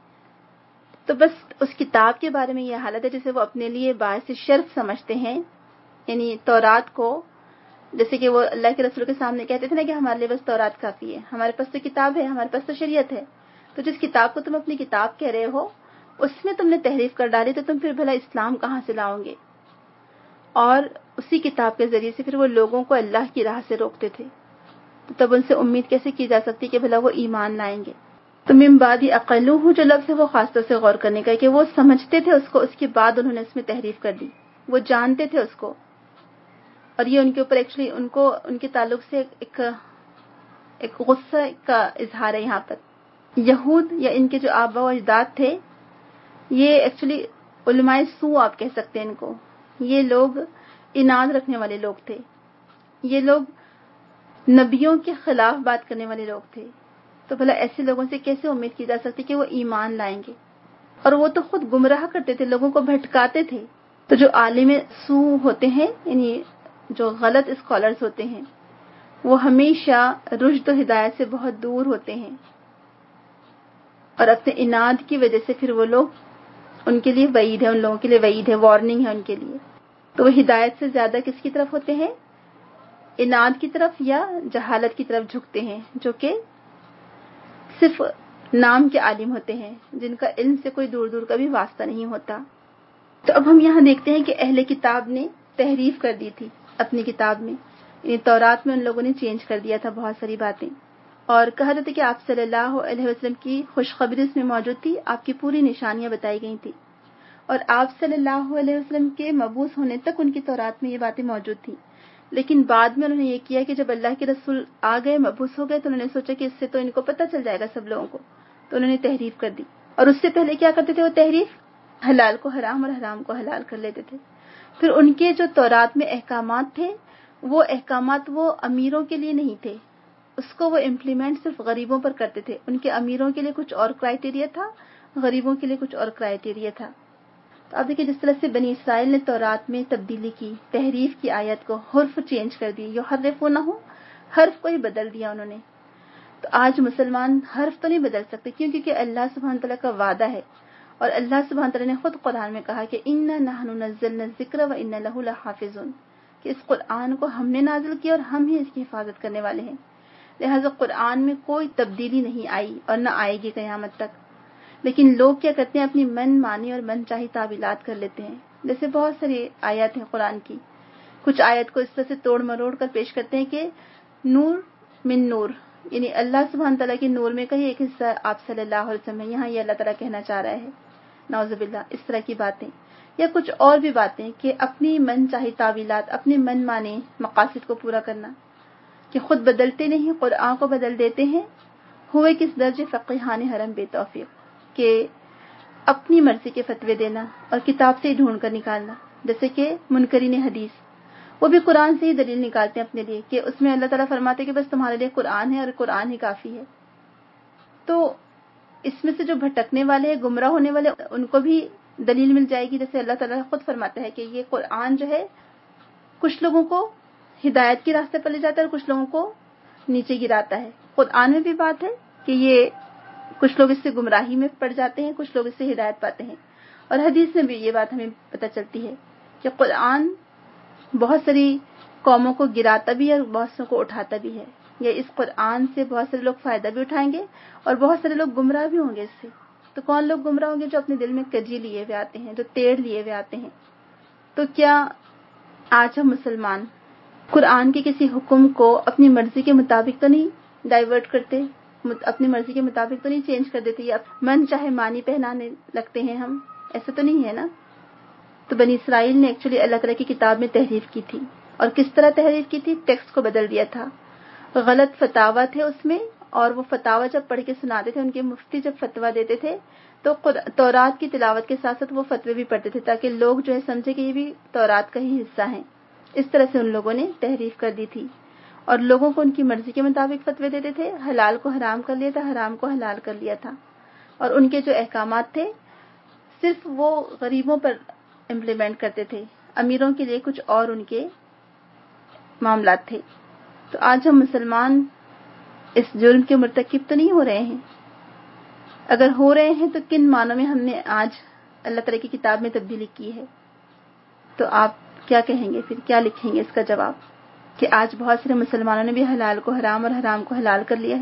تو بس اس کتاب کے بارے میں یہ حالت ہے جسے وہ اپنے لیے باعث شرف سمجھتے ہیں، یعنی تورات کو، جیسے کہ وہ اللہ کے رسول کے سامنے کہتے تھے نا کہ ہمارے لیے بس تورات کافی ہے، ہمارے پاس تو کتاب ہے، ہمارے پاس تو شریعت ہے. تو جس کتاب کو تم اپنی کتاب کہہ رہے ہو اس میں تم نے تحریف کر ڈالی، تو تم پھر بھلا اسلام کہاں سے لاؤ گے؟ اور اسی کتاب کے ذریعے سے پھر وہ لوگوں کو اللہ کی راہ سے روکتے تھے. تو تب ان سے امید کیسے کی جا سکتی کہ بھلا وہ ایمان لائیں گے؟ تو من بعد عقلوہ جو لفظ ہے وہ خاص طور سے غور کرنے کا ہے کہ وہ سمجھتے تھے اس کو، اس کے بعد انہوں نے اس میں تحریف کر دی، وہ جانتے تھے اس کو. اور یہ ان کے اوپر ایکچولی ان کو ان کے تعلق سے ایک غصہ کا اظہار ہے یہاں پر. یہود یا ان کے جو آبا و اجداد تھے، یہ ایکچولی علماء سو آپ کہہ سکتے ہیں ان کو. یہ لوگ اناد رکھنے والے لوگ تھے، یہ لوگ نبیوں کے خلاف بات کرنے والے لوگ تھے. تو بھلا ایسے لوگوں سے کیسے امید کی جا سکتی کہ وہ ایمان لائیں گے؟ اور وہ تو خود گمراہ کرتے تھے، لوگوں کو بھٹکاتے تھے. تو جو عالم سو ہوتے ہیں، یعنی جو غلط اسکالرز ہوتے ہیں، وہ ہمیشہ رشد و ہدایت سے بہت دور ہوتے ہیں، اور اپنے عناد کی وجہ سے پھر وہ لوگ، ان کے لیے وعید ہے، ان لوگوں کے لیے وعید ہے، وارننگ ہے ان کے لیے. تو وہ ہدایت سے زیادہ کس کی طرف ہوتے ہیں؟ عناد کی طرف یا جہالت کی طرف جھکتے ہیں، جو کہ صرف نام کے عالم ہوتے ہیں، جن کا علم سے کوئی دور دور کا بھی واسطہ نہیں ہوتا. تو اب ہم یہاں دیکھتے ہیں کہ اہل کتاب نے تحریف کر دی تھی اپنی کتاب میں، یعنی تورات میں ان لوگوں نے چینج کر دیا تھا بہت ساری باتیں، اور کہا جاتا ہے کہ آپ صلی اللہ علیہ وسلم کی خوشخبری اس میں موجود تھی، آپ کی پوری نشانیاں بتائی گئی تھی، اور آپ صلی اللہ علیہ وسلم کے مبعوث ہونے تک ان کی تورات میں یہ باتیں موجود تھیں. لیکن بعد میں انہوں نے یہ کیا کہ جب اللہ کے رسول آ گئے، مبعوث ہو گئے، تو انہوں نے سوچا کہ اس سے تو ان کو پتہ چل جائے گا سب لوگوں کو، تو انہوں نے تحریف کر دی. اور اس سے پہلے کیا کرتے تھے وہ تحریف؟ حلال کو حرام اور حرام کو حلال کر لیتے تھے. پھر ان کے جو تورات میں احکامات تھے، وہ احکامات وہ امیروں کے لیے نہیں تھے، اس کو وہ امپلیمنٹ صرف غریبوں پر کرتے تھے. ان کے امیروں کے لیے کچھ اور کرائیٹیریا تھا، غریبوں کے لیے کچھ اور کرائیٹیریا تھا. تو آپ دیکھیں جس طرح سے بنی اسرائیل نے تورات میں تبدیلی کی، تحریف کی، آیت کو حرف چینج کر دی، یحرفونہ، حرف کو ہی بدل دیا انہوں نے. تو آج مسلمان حرف تو نہیں بدل سکتے، کیونکہ اللہ سبحانہ تعالیٰ کا وعدہ ہے، اور اللہ سبحانہ تعالیٰ نے خود قرآن میں کہا کہ اِنَّا نَحْنُ نَزَّلْنَا الذِّكْرَ وَإِنَّا لَهُ لَحَافِظُونَ، کہ اس قرآن کو ہم نے نازل کیا اور ہم ہی اس کی حفاظت کرنے والے ہیں. لہٰذا قرآن میں کوئی تبدیلی نہیں آئی اور نہ آئے گی قیامت تک. لیکن لوگ کیا کرتے ہیں؟ اپنی من مانی اور من چاہی تعویلات کر لیتے ہیں. جیسے بہت ساری آیات ہیں قرآن کی، کچھ آیت کو اس طرح سے توڑ مروڑ کر پیش کرتے ہیں کہ نور من نور، یعنی اللہ سبحانہ تعالیٰ کے نور میں کا ہی ایک حصہ آپ صلی اللہ علیہ وسلم ہے، یہاں یہ اللہ تعالیٰ کہنا چاہ رہا ہے، نعوذ باللہ. اس طرح کی باتیں یا کچھ اور بھی باتیں کہ اپنی من چاہی تعویلات، اپنے من مانے مقاصد کو پورا کرنا، کہ خود بدلتے نہیں، قرآن کو بدل دیتے ہیں. ہوئے کس درجے فقیہان حرم بے توفیق، کہ اپنی مرضی کے فتوے دینا اور کتاب سے ہی ڈھونڈ کر نکالنا. جیسے کہ منکرین حدیث، وہ بھی قرآن سے ہی دلیل نکالتے ہیں اپنے لیے، کہ اس میں اللہ تعالیٰ فرماتے کہ بس تمہارے لیے قرآن ہے اور قرآن ہی کافی ہے. تو اس میں سے جو بھٹکنے والے ہیں، گمراہ ہونے والے، ان کو بھی دلیل مل جائے گی. جیسے اللہ تعالیٰ خود فرماتا ہے کہ یہ قرآن جو ہے کچھ لوگوں کو ہدایت کے راستے پر لے جاتا ہے اور کچھ لوگوں کو نیچے گراتا ہے. قرآن میں بھی بات ہے کہ یہ کچھ لوگ اس سے گمراہی میں پڑ جاتے ہیں، کچھ لوگ اس سے ہدایت پاتے ہیں. اور حدیث میں بھی یہ بات ہمیں پتہ چلتی ہے کہ قرآن بہت ساری قوموں کو گراتا بھی ہے اور بہت سو کو اٹھاتا بھی ہے. یا اس قرآن سے بہت سارے لوگ فائدہ بھی اٹھائیں گے اور بہت سارے لوگ گمراہ بھی ہوں گے اس سے. تو کون لوگ گمراہ ہوں گے؟ جو اپنے دل میں کجی لیے ہوئے آتے ہیں، جو ٹیڑھ لیے ہوئے آتے ہیں. تو کیا آج ہم مسلمان قرآن کے کسی حکم کو اپنی مرضی کے مطابق تو نہیں ڈائیورٹ کرتے، اپنی مرضی کے مطابق تو نہیں چینج کر دیتے، یا من چاہے مانی پہنانے لگتے ہیں ہم؟ ایسا تو نہیں ہے نا. تو بنی اسرائیل نے ایکچولی اللہ تعالیٰ کی کتاب میں تحریف کی تھی. اور کس طرح تحریف کی تھی؟ ٹیکسٹ کو بدل دیا تھا. غلط فتاوا تھے اس میں، اور وہ فتاوا جب پڑھ کے سناتے تھے، ان کے مفتی جب فتوا دیتے تھے تو تورات کی تلاوت کے ساتھ ساتھ وہ فتوے بھی پڑھتے تھے، تاکہ لوگ جو ہے سمجھے کہ یہ بھی تورات کا ہی حصہ ہیں. اس طرح سے ان لوگوں نے تحریف کر دی تھی اور لوگوں کو ان کی مرضی کے مطابق فتوے دیتے تھے. حلال کو حرام کر لیا تھا، حرام کو حلال کر لیا تھا. اور ان کے جو احکامات تھے صرف وہ غریبوں پر امپلیمنٹ کرتے تھے، امیروں کے لیے کچھ اور ان کے معاملات تھے. تو آج ہم مسلمان اس جرم کے مرتکب تو نہیں ہو رہے ہیں؟ اگر ہو رہے ہیں تو کن معنوں میں ہم نے آج اللہ تعالیٰ کی کتاب میں تبدیلی کی ہے؟ تو آپ کیا کہیں گے پھر؟ کیا لکھیں گے اس کا جواب؟ کہ آج بہت سارے مسلمانوں نے بھی حلال کو حرام اور حرام کو حلال کر لیا ہے.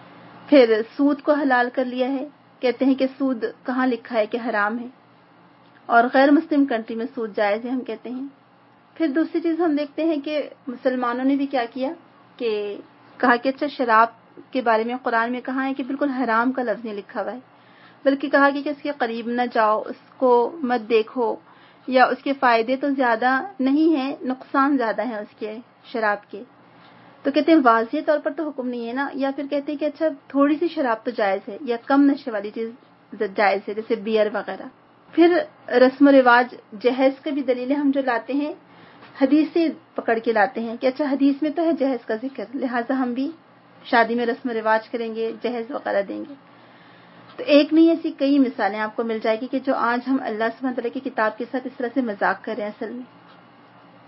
پھر سود کو حلال کر لیا ہے، کہتے ہیں کہ سود کہاں لکھا ہے کہ حرام ہے، اور غیر مسلم کنٹری میں سود جائز ہے ہم کہتے ہیں. پھر دوسری چیز ہم دیکھتے ہیں کہ مسلمانوں نے بھی کیا کیا کہ کہا کہ اچھا شراب کے بارے میں قرآن میں کہا ہے کہ بالکل حرام کا لفظ نہیں لکھا ہوا ہے، بلکہ کہا کہ اس کے قریب نہ جاؤ، اس کو مت دیکھو، یا اس کے فائدے تو زیادہ نہیں ہیں، نقصان زیادہ ہیں اس کے شراب کے. تو کہتے ہیں واضح طور پر تو حکم نہیں ہے نا. یا پھر کہتے ہیں کہ اچھا تھوڑی سی شراب تو جائز ہے، یا کم نشے والی چیز جائز ہے، جیسے بیئر وغیرہ. پھر رسم و رواج، جہیز کے بھی دلیلیں ہم جو لاتے ہیں حدیث سے پکڑ کے لاتے ہیں کہ اچھا حدیث میں تو ہے جہیز کا ذکر، لہٰذا ہم بھی شادی میں رسم و رواج کریں گے، جہیز وغیرہ دیں گے. تو ایک نہیں، ایسی کئی مثالیں آپ کو مل جائے گی کہ جو آج ہم اللہ سبحانہ تعالیٰ کی کتاب کے ساتھ اس طرح سے مذاق کر رہے ہیں اصل میں. اور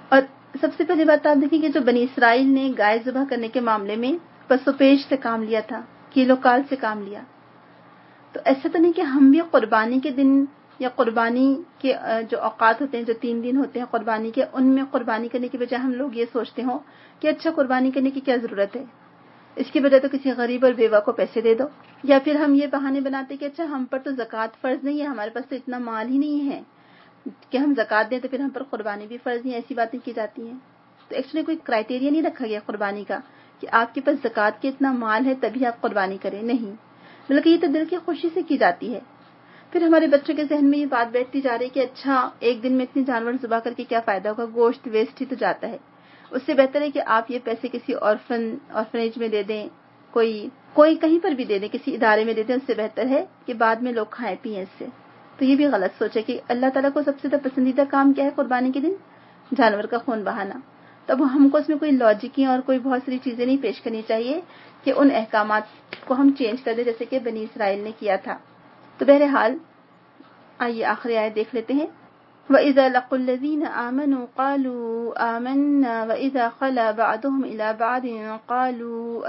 سب سے پہلی بات آپ دیکھیں کہ جو بنی اسرائیل نے گائے ذبح کرنے کے معاملے میں پس و پیش سے کام لیا تھا، کیلو کال سے کام لیا، تو ایسا تو نہیں کہ ہم بھی قربانی کے دن یا قربانی کے جو اوقات ہوتے ہیں، جو 3 دن ہوتے ہیں قربانی کے، ان میں قربانی کرنے کی بجائے ہم لوگ یہ سوچتے ہوں کہ اچھا قربانی کرنے کی کیا ضرورت ہے، اس کی بجائے تو کسی غریب اور بیوہ کو پیسے دے دو، یا پھر ہم یہ بہانے بناتے کہ اچھا ہم پر تو زکوٰۃ فرض نہیں ہے، ہمارے پاس تو اتنا مال ہی نہیں ہے کہ ہم زکوٰۃ دیں، تو پھر ہم پر قربانی بھی فرض نہیں ہے، ایسی باتیں کی جاتی ہیں۔ تو ایکچولی کوئی کرائٹیریا نہیں رکھا گیا قربانی کا کہ آپ کے پاس زکوٰۃ کے اتنا مال ہے تبھی آپ قربانی کریں، نہیں، بلکہ یہ تو دل کی خوشی سے کی جاتی ہے۔ پھر ہمارے بچوں کے ذہن میں یہ بات بیٹھتی جا رہی ہے کہ اچھا ایک دن میں اتنے جانور ذبح کر کے کیا فائدہ ہوگا، گوشت ویسٹ ہی تو جاتا ہے، اس سے بہتر ہے کہ آپ یہ پیسے کسی آرفنیج میں دے دیں، کوئی کہیں پر بھی دے دیں، کسی ادارے میں دے دیں، اس سے بہتر ہے کہ بعد میں لوگ کھائیں پیئیں اس سے۔ تو یہ بھی غلط سوچ ہے کہ اللہ تعالیٰ کو سب سے زیادہ پسندیدہ کام کیا ہے قربانی کے دن؟ جانور کا خون بہانا۔ تب ہم کو اس میں کوئی لاجک اور کوئی بہت ساری چیزیں نہیں پیش کرنی چاہیے کہ ان احکامات کو ہم چینج کر دیں جیسے کہ بنی اسرائیل نے کیا تھا۔ تو بہرحال آئیے آخری آیت دیکھ لیتے ہیں۔ وَإِذَا لَقُوا الَّذِينَ آمَنُوا قَالُوا آمَنَّا وَإِذَا خَلَا بَعْضُهُمْ إِلَى بَعْضٍ قَالُوا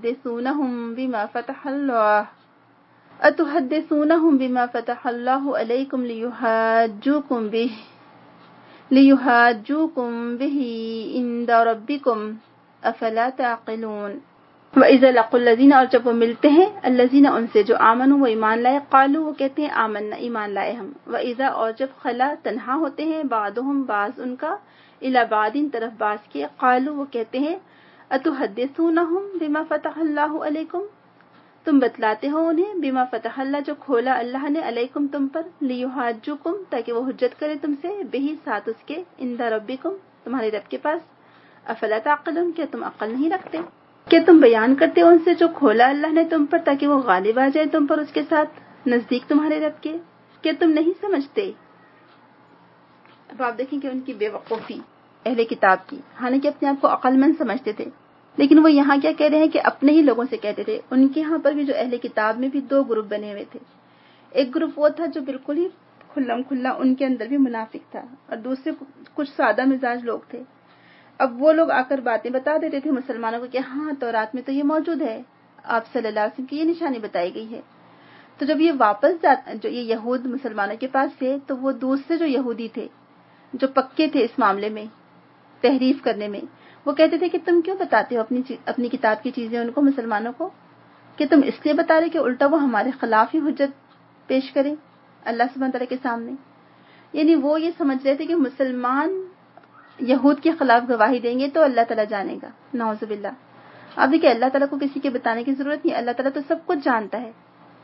أَتُحَدِّثُونَهُم بِمَا فَتَحَ اللَّهُ عَلَيْكُمْ لِيُحَاجُّوكُم بِهِ عِندَ رَبِّكُمْ أَفَلَا تَعْقِلُونَ۔ وَإِذَا لَقُوا الَّذِينَ، اور جب وہ ملتے ہیں، الَّذِينَ ان سے جو آمنوا وہ ایمان لائے، قالوا وہ کہتے ہیں آمنا ایمان لائے ہم، وَإِذَا اور جب خلا تنہا ہوتے ہیں، بعضهم بعض ان کا، إِلَى بَعْضٍ طرف بعض کے، قالوا وہ کہتے ہیں أَتُحَدِّثُونَهُم بِمَا فَتَحَ اللَّهُ عَلَيْكُمْ تم بتلاتے ہو انہیں، بما فتح اللہ جو کھولا اللہ نے، علیکم تم پر، لیحاجوکم تاکہ وہ حجت کرے تم سے، بہی ساتھ اس کے، عند ربکم تمہارے رب کے پاس، افلا تعقلون کیا تم عقل نہیں رکھتے؟ کیا تم بیان کرتے ہو ان سے جو کھولا اللہ نے تم پر تاکہ وہ غالب آ جائے تم پر اس کے ساتھ نزدیک تمہارے رب کے؟ کیا تم نہیں سمجھتے؟ اب آپ دیکھیں کہ ان کی بے وقوفی اہل کتاب کی، حالانکہ اپنے آپ کو عقل مند سمجھتے تھے، لیکن وہ یہاں کیا کہہ رہے ہیں کہ اپنے ہی لوگوں سے کہتے تھے۔ ان کے ہاں پر بھی جو اہل کتاب میں بھی 2 گروپ بنے ہوئے تھے، ایک گروپ وہ تھا جو بالکل ہی کھلم کھلا ان کے اندر بھی منافق تھا، اور دوسرے کچھ سادہ مزاج لوگ تھے۔ اب وہ لوگ آ کر باتیں بتا دیتے تھے مسلمانوں کو کہ ہاں تورات میں تو یہ موجود ہے، آپ صلی اللہ علیہ وسلم کی یہ نشانی بتائی گئی ہے۔ تو جب یہ واپس جو یہ یہود مسلمانوں کے پاس تھے، تو وہ دوسرے جو یہودی تھے جو پکے تھے اس معاملے میں تحریف کرنے میں، وہ کہتے تھے کہ تم کیوں بتاتے ہو اپنی کتاب کی چیزیں ان کو، مسلمانوں کو، کہ تم اس لیے بتا رہے کہ الٹا وہ ہمارے خلاف ہی حجت پیش کریں اللہ سبحانہ تعالیٰ کے سامنے۔ یعنی وہ یہ سمجھ رہے تھے کہ مسلمان یہود کے خلاف گواہی دیں گے تو اللہ تعالیٰ جانے گا، نعوذ باللہ۔ اب دیکھیں اللہ تعالیٰ کو کسی کے بتانے کی ضرورت نہیں، اللہ تعالیٰ تو سب کچھ جانتا ہے،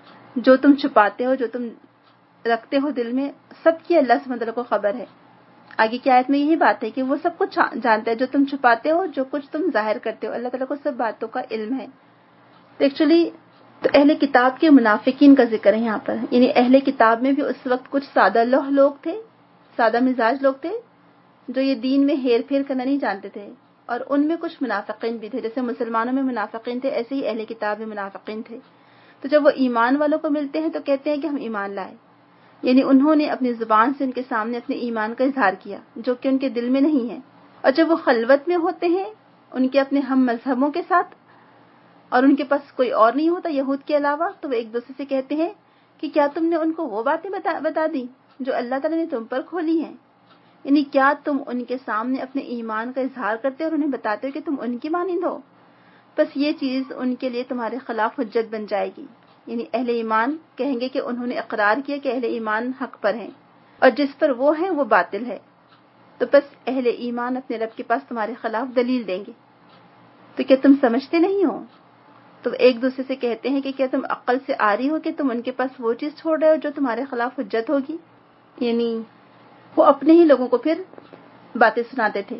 جو تم چھپاتے ہو، جو تم رکھتے ہو دل میں، سب کی اللہ سبحانہ تعالیٰ کو خبر ہے۔ آگے کی آیت میں یہی بات ہے کہ وہ سب کچھ جانتا ہے، جو تم چھپاتے ہو، جو کچھ تم ظاہر کرتے ہو، اللہ تعالیٰ کو سب باتوں کا علم ہے۔ تو ایکچولی تو اہل کتاب کے منافقین کا ذکر ہے یہاں پر، یعنی اہل کتاب میں بھی اس وقت کچھ سادہ لوگ تھے، سادہ مزاج لوگ تھے جو یہ دین میں ہیر پھیر کرنا نہیں جانتے تھے، اور ان میں کچھ منافقین بھی تھے، جیسے مسلمانوں میں منافقین تھے ایسے ہی اہل کتاب میں منافقین تھے۔ تو جب وہ ایمان والوں کو ملتے ہیں تو کہتے ہیں کہ ہم ایمان لائے، یعنی انہوں نے اپنی زبان سے ان کے سامنے اپنے ایمان کا اظہار کیا جو کہ ان کے دل میں نہیں ہے، اور جب وہ خلوت میں ہوتے ہیں ان کے اپنے ہم مذہبوں کے ساتھ، اور ان کے پاس کوئی اور نہیں ہوتا یہود کے علاوہ، تو وہ ایک دوسرے سے کہتے ہیں کہ کیا تم نے ان کو وہ باتیں بتا دی جو اللہ تعالیٰ نے تم پر کھولی ہیں، یعنی کیا تم ان کے سامنے اپنے ایمان کا اظہار کرتے اور انہیں بتاتے ہو کہ تم ان کی مانند ہو؟ بس یہ چیز ان کے لیے تمہارے خلاف حجت بن جائے گی، یعنی اہل ایمان کہیں گے کہ انہوں نے اقرار کیا کہ اہل ایمان حق پر ہیں اور جس پر وہ ہیں وہ باطل ہے، تو بس اہل ایمان اپنے رب کے پاس تمہارے خلاف دلیل دیں گے۔ تو کیا تم سمجھتے نہیں ہو؟ تو ایک دوسرے سے کہتے ہیں کہ کیا تم عقل سے آ رہی ہو کہ تم ان کے پاس وہ چیز چھوڑ رہے ہو جو تمہارے خلاف حجت ہوگی؟ یعنی وہ اپنے ہی لوگوں کو پھر باتیں سناتے تھے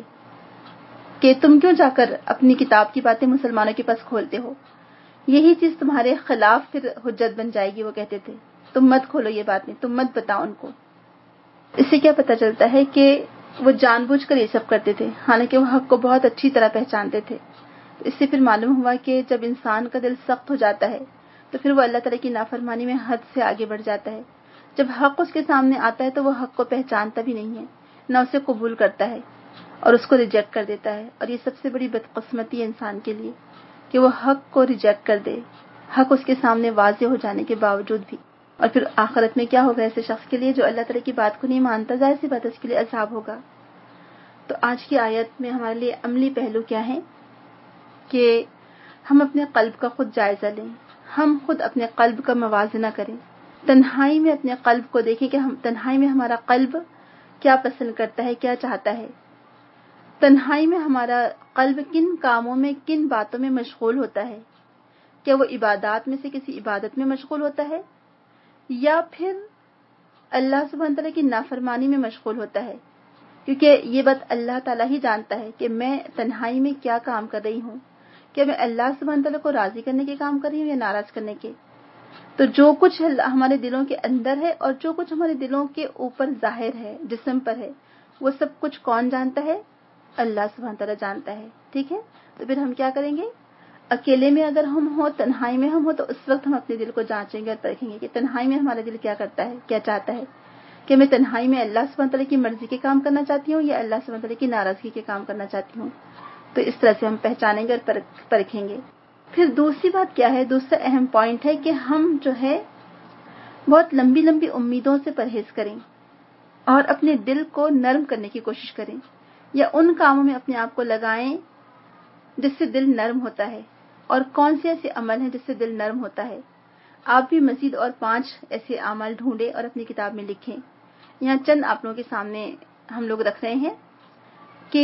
کہ تم کیوں جا کر اپنی کتاب کی باتیں مسلمانوں کے پاس کھولتے ہو، یہی چیز تمہارے خلاف پھر حجت بن جائے گی۔ وہ کہتے تھے تم مت کھولو یہ باتیں، تم مت بتاؤ ان کو۔ اس سے کیا پتہ چلتا ہے کہ وہ جان بوجھ کر یہ سب کرتے تھے، حالانکہ وہ حق کو بہت اچھی طرح پہچانتے تھے۔ اس سے پھر معلوم ہوا کہ جب انسان کا دل سخت ہو جاتا ہے تو پھر وہ اللہ تعالیٰ کی نافرمانی میں حد سے آگے بڑھ جاتا ہے۔ جب حق اس کے سامنے آتا ہے تو وہ حق کو پہچانتا بھی نہیں ہے، نہ اسے قبول کرتا ہے، اور اس کو ریجیکٹ کر دیتا ہے. اور یہ سب سے بڑی بدقسمتی ہے انسان کے لیے کہ وہ حق کو ریجیکٹ کر دے، حق اس کے سامنے واضح ہو جانے کے باوجود بھی. اور پھر آخرت میں کیا ہوگا ایسے شخص کے لیے جو اللہ تعالیٰ کی بات کو نہیں مانتا؟ ظاہر سی بات اس کے لیے عذاب ہوگا. تو آج کی آیت میں ہمارے لیے عملی پہلو کیا ہے کہ ہم اپنے قلب کا خود جائزہ لیں، ہم خود اپنے قلب کا موازنہ کریں، تنہائی میں اپنے قلب کو دیکھیں کہ ہم تنہائی میں ہمارا قلب کیا پسند کرتا ہے، کیا چاہتا ہے. تنہائی میں ہمارا قلب کن کاموں میں، کن باتوں میں مشغول ہوتا ہے. کیا وہ عبادات میں سے کسی عبادت میں مشغول ہوتا ہے یا پھر اللہ سبحانہ تعالیٰ کی نافرمانی میں مشغول ہوتا ہے؟ کیونکہ یہ بات اللہ تعالیٰ ہی جانتا ہے کہ میں تنہائی میں کیا کام کر رہی ہوں. کیا میں اللہ سبحانہ تعالیٰ کو راضی کرنے کے کام کر رہی ہوں یا ناراض کرنے کے؟ تو جو کچھ ہمارے دلوں کے اندر ہے اور جو کچھ ہمارے دلوں کے اوپر ظاہر ہے، جسم پر ہے، وہ سب کچھ کون جانتا ہے؟ اللہ سبحانہ تعالیٰ جانتا ہے. ٹھیک ہے، تو پھر ہم کیا کریں گے؟ اکیلے میں اگر ہم ہوں، تنہائی میں ہم ہوں، تو اس وقت ہم اپنے دل کو جانچیں گے اور پرکھیں گے کہ تنہائی میں ہمارا دل کیا کرتا ہے، کیا چاہتا ہے. کہ میں تنہائی میں اللہ سبحانہ تعالیٰ کی مرضی کے کام کرنا چاہتی ہوں یا اللہ سبحانہ تعالیٰ کی ناراضگی کے کام کرنا چاہتی ہوں. تو اس طرح سے ہم پہچانیں گے اور پرکھیں گے. پھر دوسری بات کیا ہے؟ دوسرا اہم پوائنٹ ہے کہ ہم جو ہے بہت لمبی لمبی امیدوں سے پرہیز کریں اور اپنے دل کو نرم کرنے کی کوشش کریں، یا ان کاموں میں اپنے آپ کو لگائیں جس سے دل نرم ہوتا ہے. اور کون سے ایسے عمل ہیں جس سے دل نرم ہوتا ہے؟ آپ بھی مزید اور 5 ایسے اعمال ڈھونڈیں اور اپنی کتاب میں لکھیں. یہاں چند آپ لوگوں کے سامنے ہم لوگ رکھ رہے ہیں کہ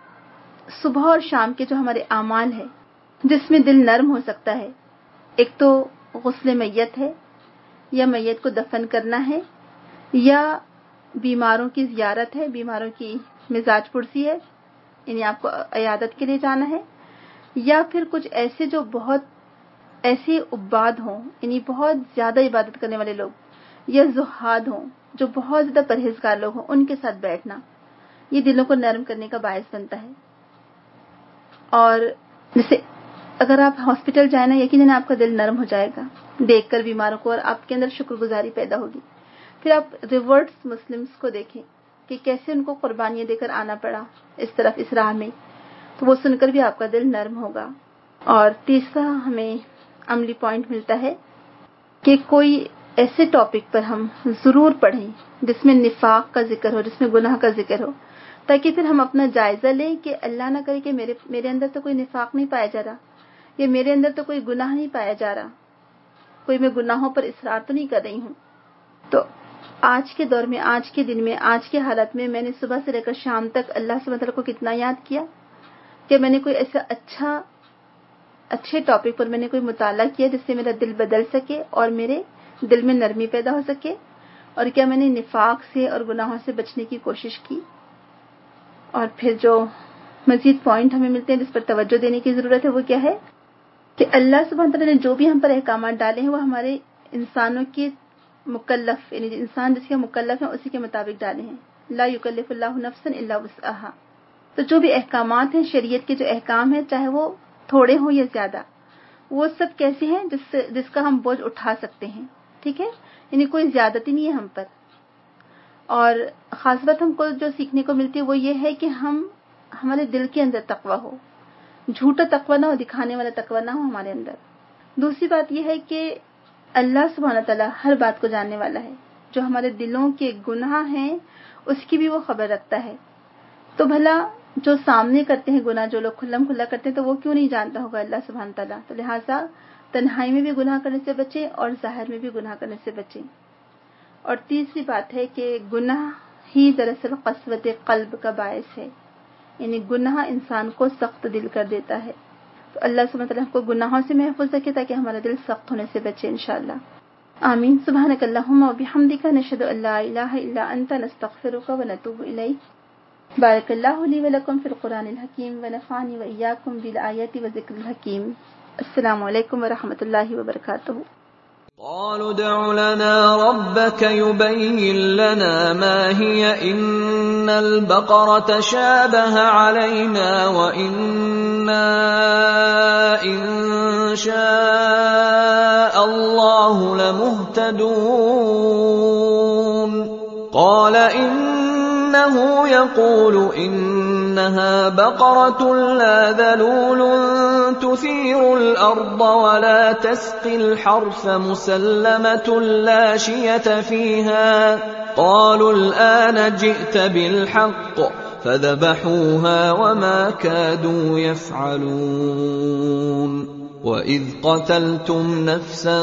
صبح اور شام کے جو ہمارے اعمال ہیں جس میں دل نرم ہو سکتا ہے. ایک تو غسل میت ہے، یا میت کو دفن کرنا ہے، یا بیماروں کی زیارت ہے، بیماروں کی مزاج پرسی ہے، یعنی آپ کو عیادت کے لیے جانا ہے، یا پھر کچھ ایسے جو بہت ایسے عباد ہوں، یعنی بہت زیادہ عبادت کرنے والے لوگ، یا زہاد ہوں جو بہت زیادہ پرہیزگار لوگ ہوں، ان کے ساتھ بیٹھنا. یہ دلوں کو نرم کرنے کا باعث بنتا ہے. اور جیسے اگر آپ ہاسپٹل جائیں نا، یقیناً آپ کا دل نرم ہو جائے گا دیکھ کر بیماروں کو، اور آپ کے اندر شکر گزاری پیدا ہوگی. پھر آپ ریورٹس مسلمز کو دیکھیں کہ کیسے ان کو قربانیاں دے کر آنا پڑا اس طرف، اس راہ میں، تو وہ سن کر بھی آپ کا دل نرم ہوگا. اور تیسرا ہمیں عملی پوائنٹ ملتا ہے کہ کوئی ایسے ٹاپک پر ہم ضرور پڑھیں جس میں نفاق کا ذکر ہو، جس میں گناہ کا ذکر ہو، تاکہ پھر ہم اپنا جائزہ لیں کہ اللہ نہ کرے کہ میرے اندر تو کوئی نفاق نہیں پایا جا رہا، یا میرے اندر تو کوئی گناہ نہیں پایا جا رہا، کوئی میں گناہوں پر اصرار تو نہیں کر رہی ہوں. تو آج کے دور میں، آج کے دن میں، آج کے حالت میں نے صبح سے لے کر شام تک اللہ سبحانہ تعالیٰ کو کتنا یاد کیا کہ میں نے کوئی ایسا اچھے ٹاپک پر میں نے کوئی مطالعہ کیا جس سے میرا دل بدل سکے اور میرے دل میں نرمی پیدا ہو سکے. اور کیا میں نے نفاق سے اور گناہوں سے بچنے کی کوشش کی. اور پھر جو مزید پوائنٹ ہمیں ملتے ہیں جس پر توجہ دینے کی ضرورت ہے وہ کیا ہے کہ اللہ سبحانہ تعالیٰ نے جو بھی ہم پر احکامات ڈالے ہیں وہ ہمارے انسانوں کے مکلف، یعنی انسان جس کے مکلف ہیں اسی کے مطابق ڈالے ہیں. لا یکلف اللہ نفسا الا وسعها. تو جو بھی احکامات ہیں، شریعت کے جو احکام ہیں، چاہے وہ تھوڑے ہوں یا زیادہ، وہ سب کیسے ہیں جس کا ہم بوجھ اٹھا سکتے ہیں. ٹھیک ہے، یعنی کوئی زیادتی نہیں ہے ہم پر. اور خاص بات ہم کو جو سیکھنے کو ملتی ہے وہ یہ ہے کہ ہمارے دل کے اندر تقویٰ ہو، جھوٹا تقویٰ نہ ہو، دکھانے والا تقویٰ نہ ہو ہمارے اندر. دوسری بات یہ ہے کہ اللہ سبحانہ تعالیٰ ہر بات کو جاننے والا ہے. جو ہمارے دلوں کے گناہ ہیں اس کی بھی وہ خبر رکھتا ہے. تو بھلا جو سامنے کرتے ہیں گناہ، جو لوگ کھلم کھلا کرتے ہیں، تو وہ کیوں نہیں جانتا ہوگا اللہ سبحانہ تعالیٰ. تو لہٰذا تنہائی میں بھی گناہ کرنے سے بچیں اور ظاہر میں بھی گناہ کرنے سے بچیں. اور تیسری بات ہے کہ گناہ ہی دراصل قسوت قلب کا باعث ہے، یعنی گناہ انسان کو سخت دل کر دیتا ہے. تو اللہ سبحانہ تعالیٰ کو گناہوں سے محفوظ رکھے تاکہ ہمارا دل سخت ہونے سے بچے انشاءاللہ. آمین. سبحانک اللہم و بحمدک، نشہد ان لا الہ الا انت، نستغفرک و نتوب الیک. بارک اللہ لی و لکم فی القرآن الحکیم و نفعنی و ایاکم بالآیات و ذکر الحکیم. السلام علیکم و رحمۃ اللہ وبرکاتہ. قالوا ادع لنا ربك يبين لنا ما هي إن البقرة شابه علينا وإنا إن شاء الله لمهتدون. قال كأنه يقول إنها بقرة لا ذلول تثير الأرض ولا تسقي الحرث مسلمة لا شية فيها. قالوا الآن جئت بالحق فذبحوها وما كادوا يفعلون. وإذ قتلتم نفسا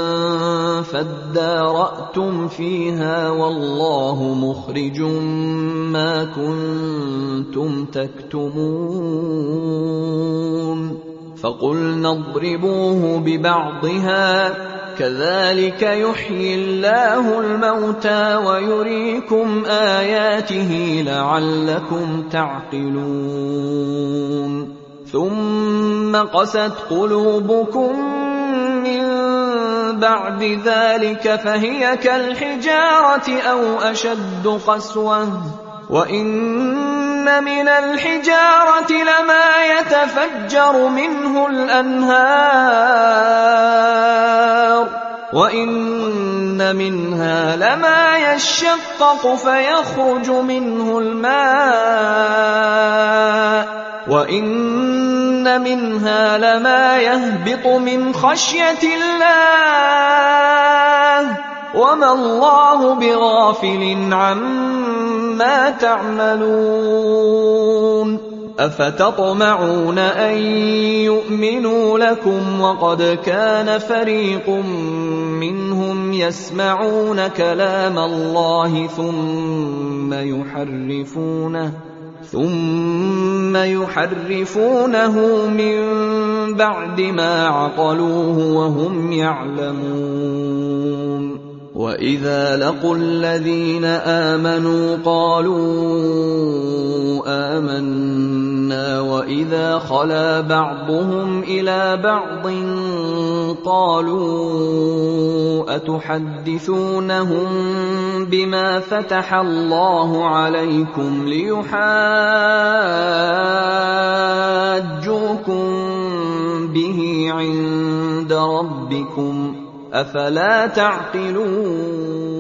فادارأتم فيها والله مخرج ما كنتم تكتمون. فقلنا اضربوه ببعضها كذلك يحيي الله الموتى ويريكم آياته لعلكم تعقلون. ثم قست قلوبكم من بعد ذلك فهي كالحجارة أو أشد قسوة وإن من الحجارة لما يتفجر منه الأنهار وإن منها لما يشقق فيخرج منه الماء وَإِنَّ مِنْهَا لَمَا يَهْبِطُ مِنْ خَشْيَةِ اللَّهِ وَمَا اللَّهُ بِغَافِلٍ عَمَّا تَعْمَلُونَ. أَفَتَطْمَعُونَ أَنْ يُؤْمِنُوا لَكُمْ وَقَدْ كَانَ فَرِيقٌ مِّنْهُمْ يَسْمَعُونَ كَلَامَ اللَّهِ ثُمَّ يحرفونه من بعد ما عقلوه وهم يعلمون. وإذا لقوا الذين آمنوا قالوا آمنا وإذا خلا بعضهم إلى بعض قالوا أتحدثونهم بما فتح الله عليكم ليحاجوكم به عند ربكم أفلا تعقلون.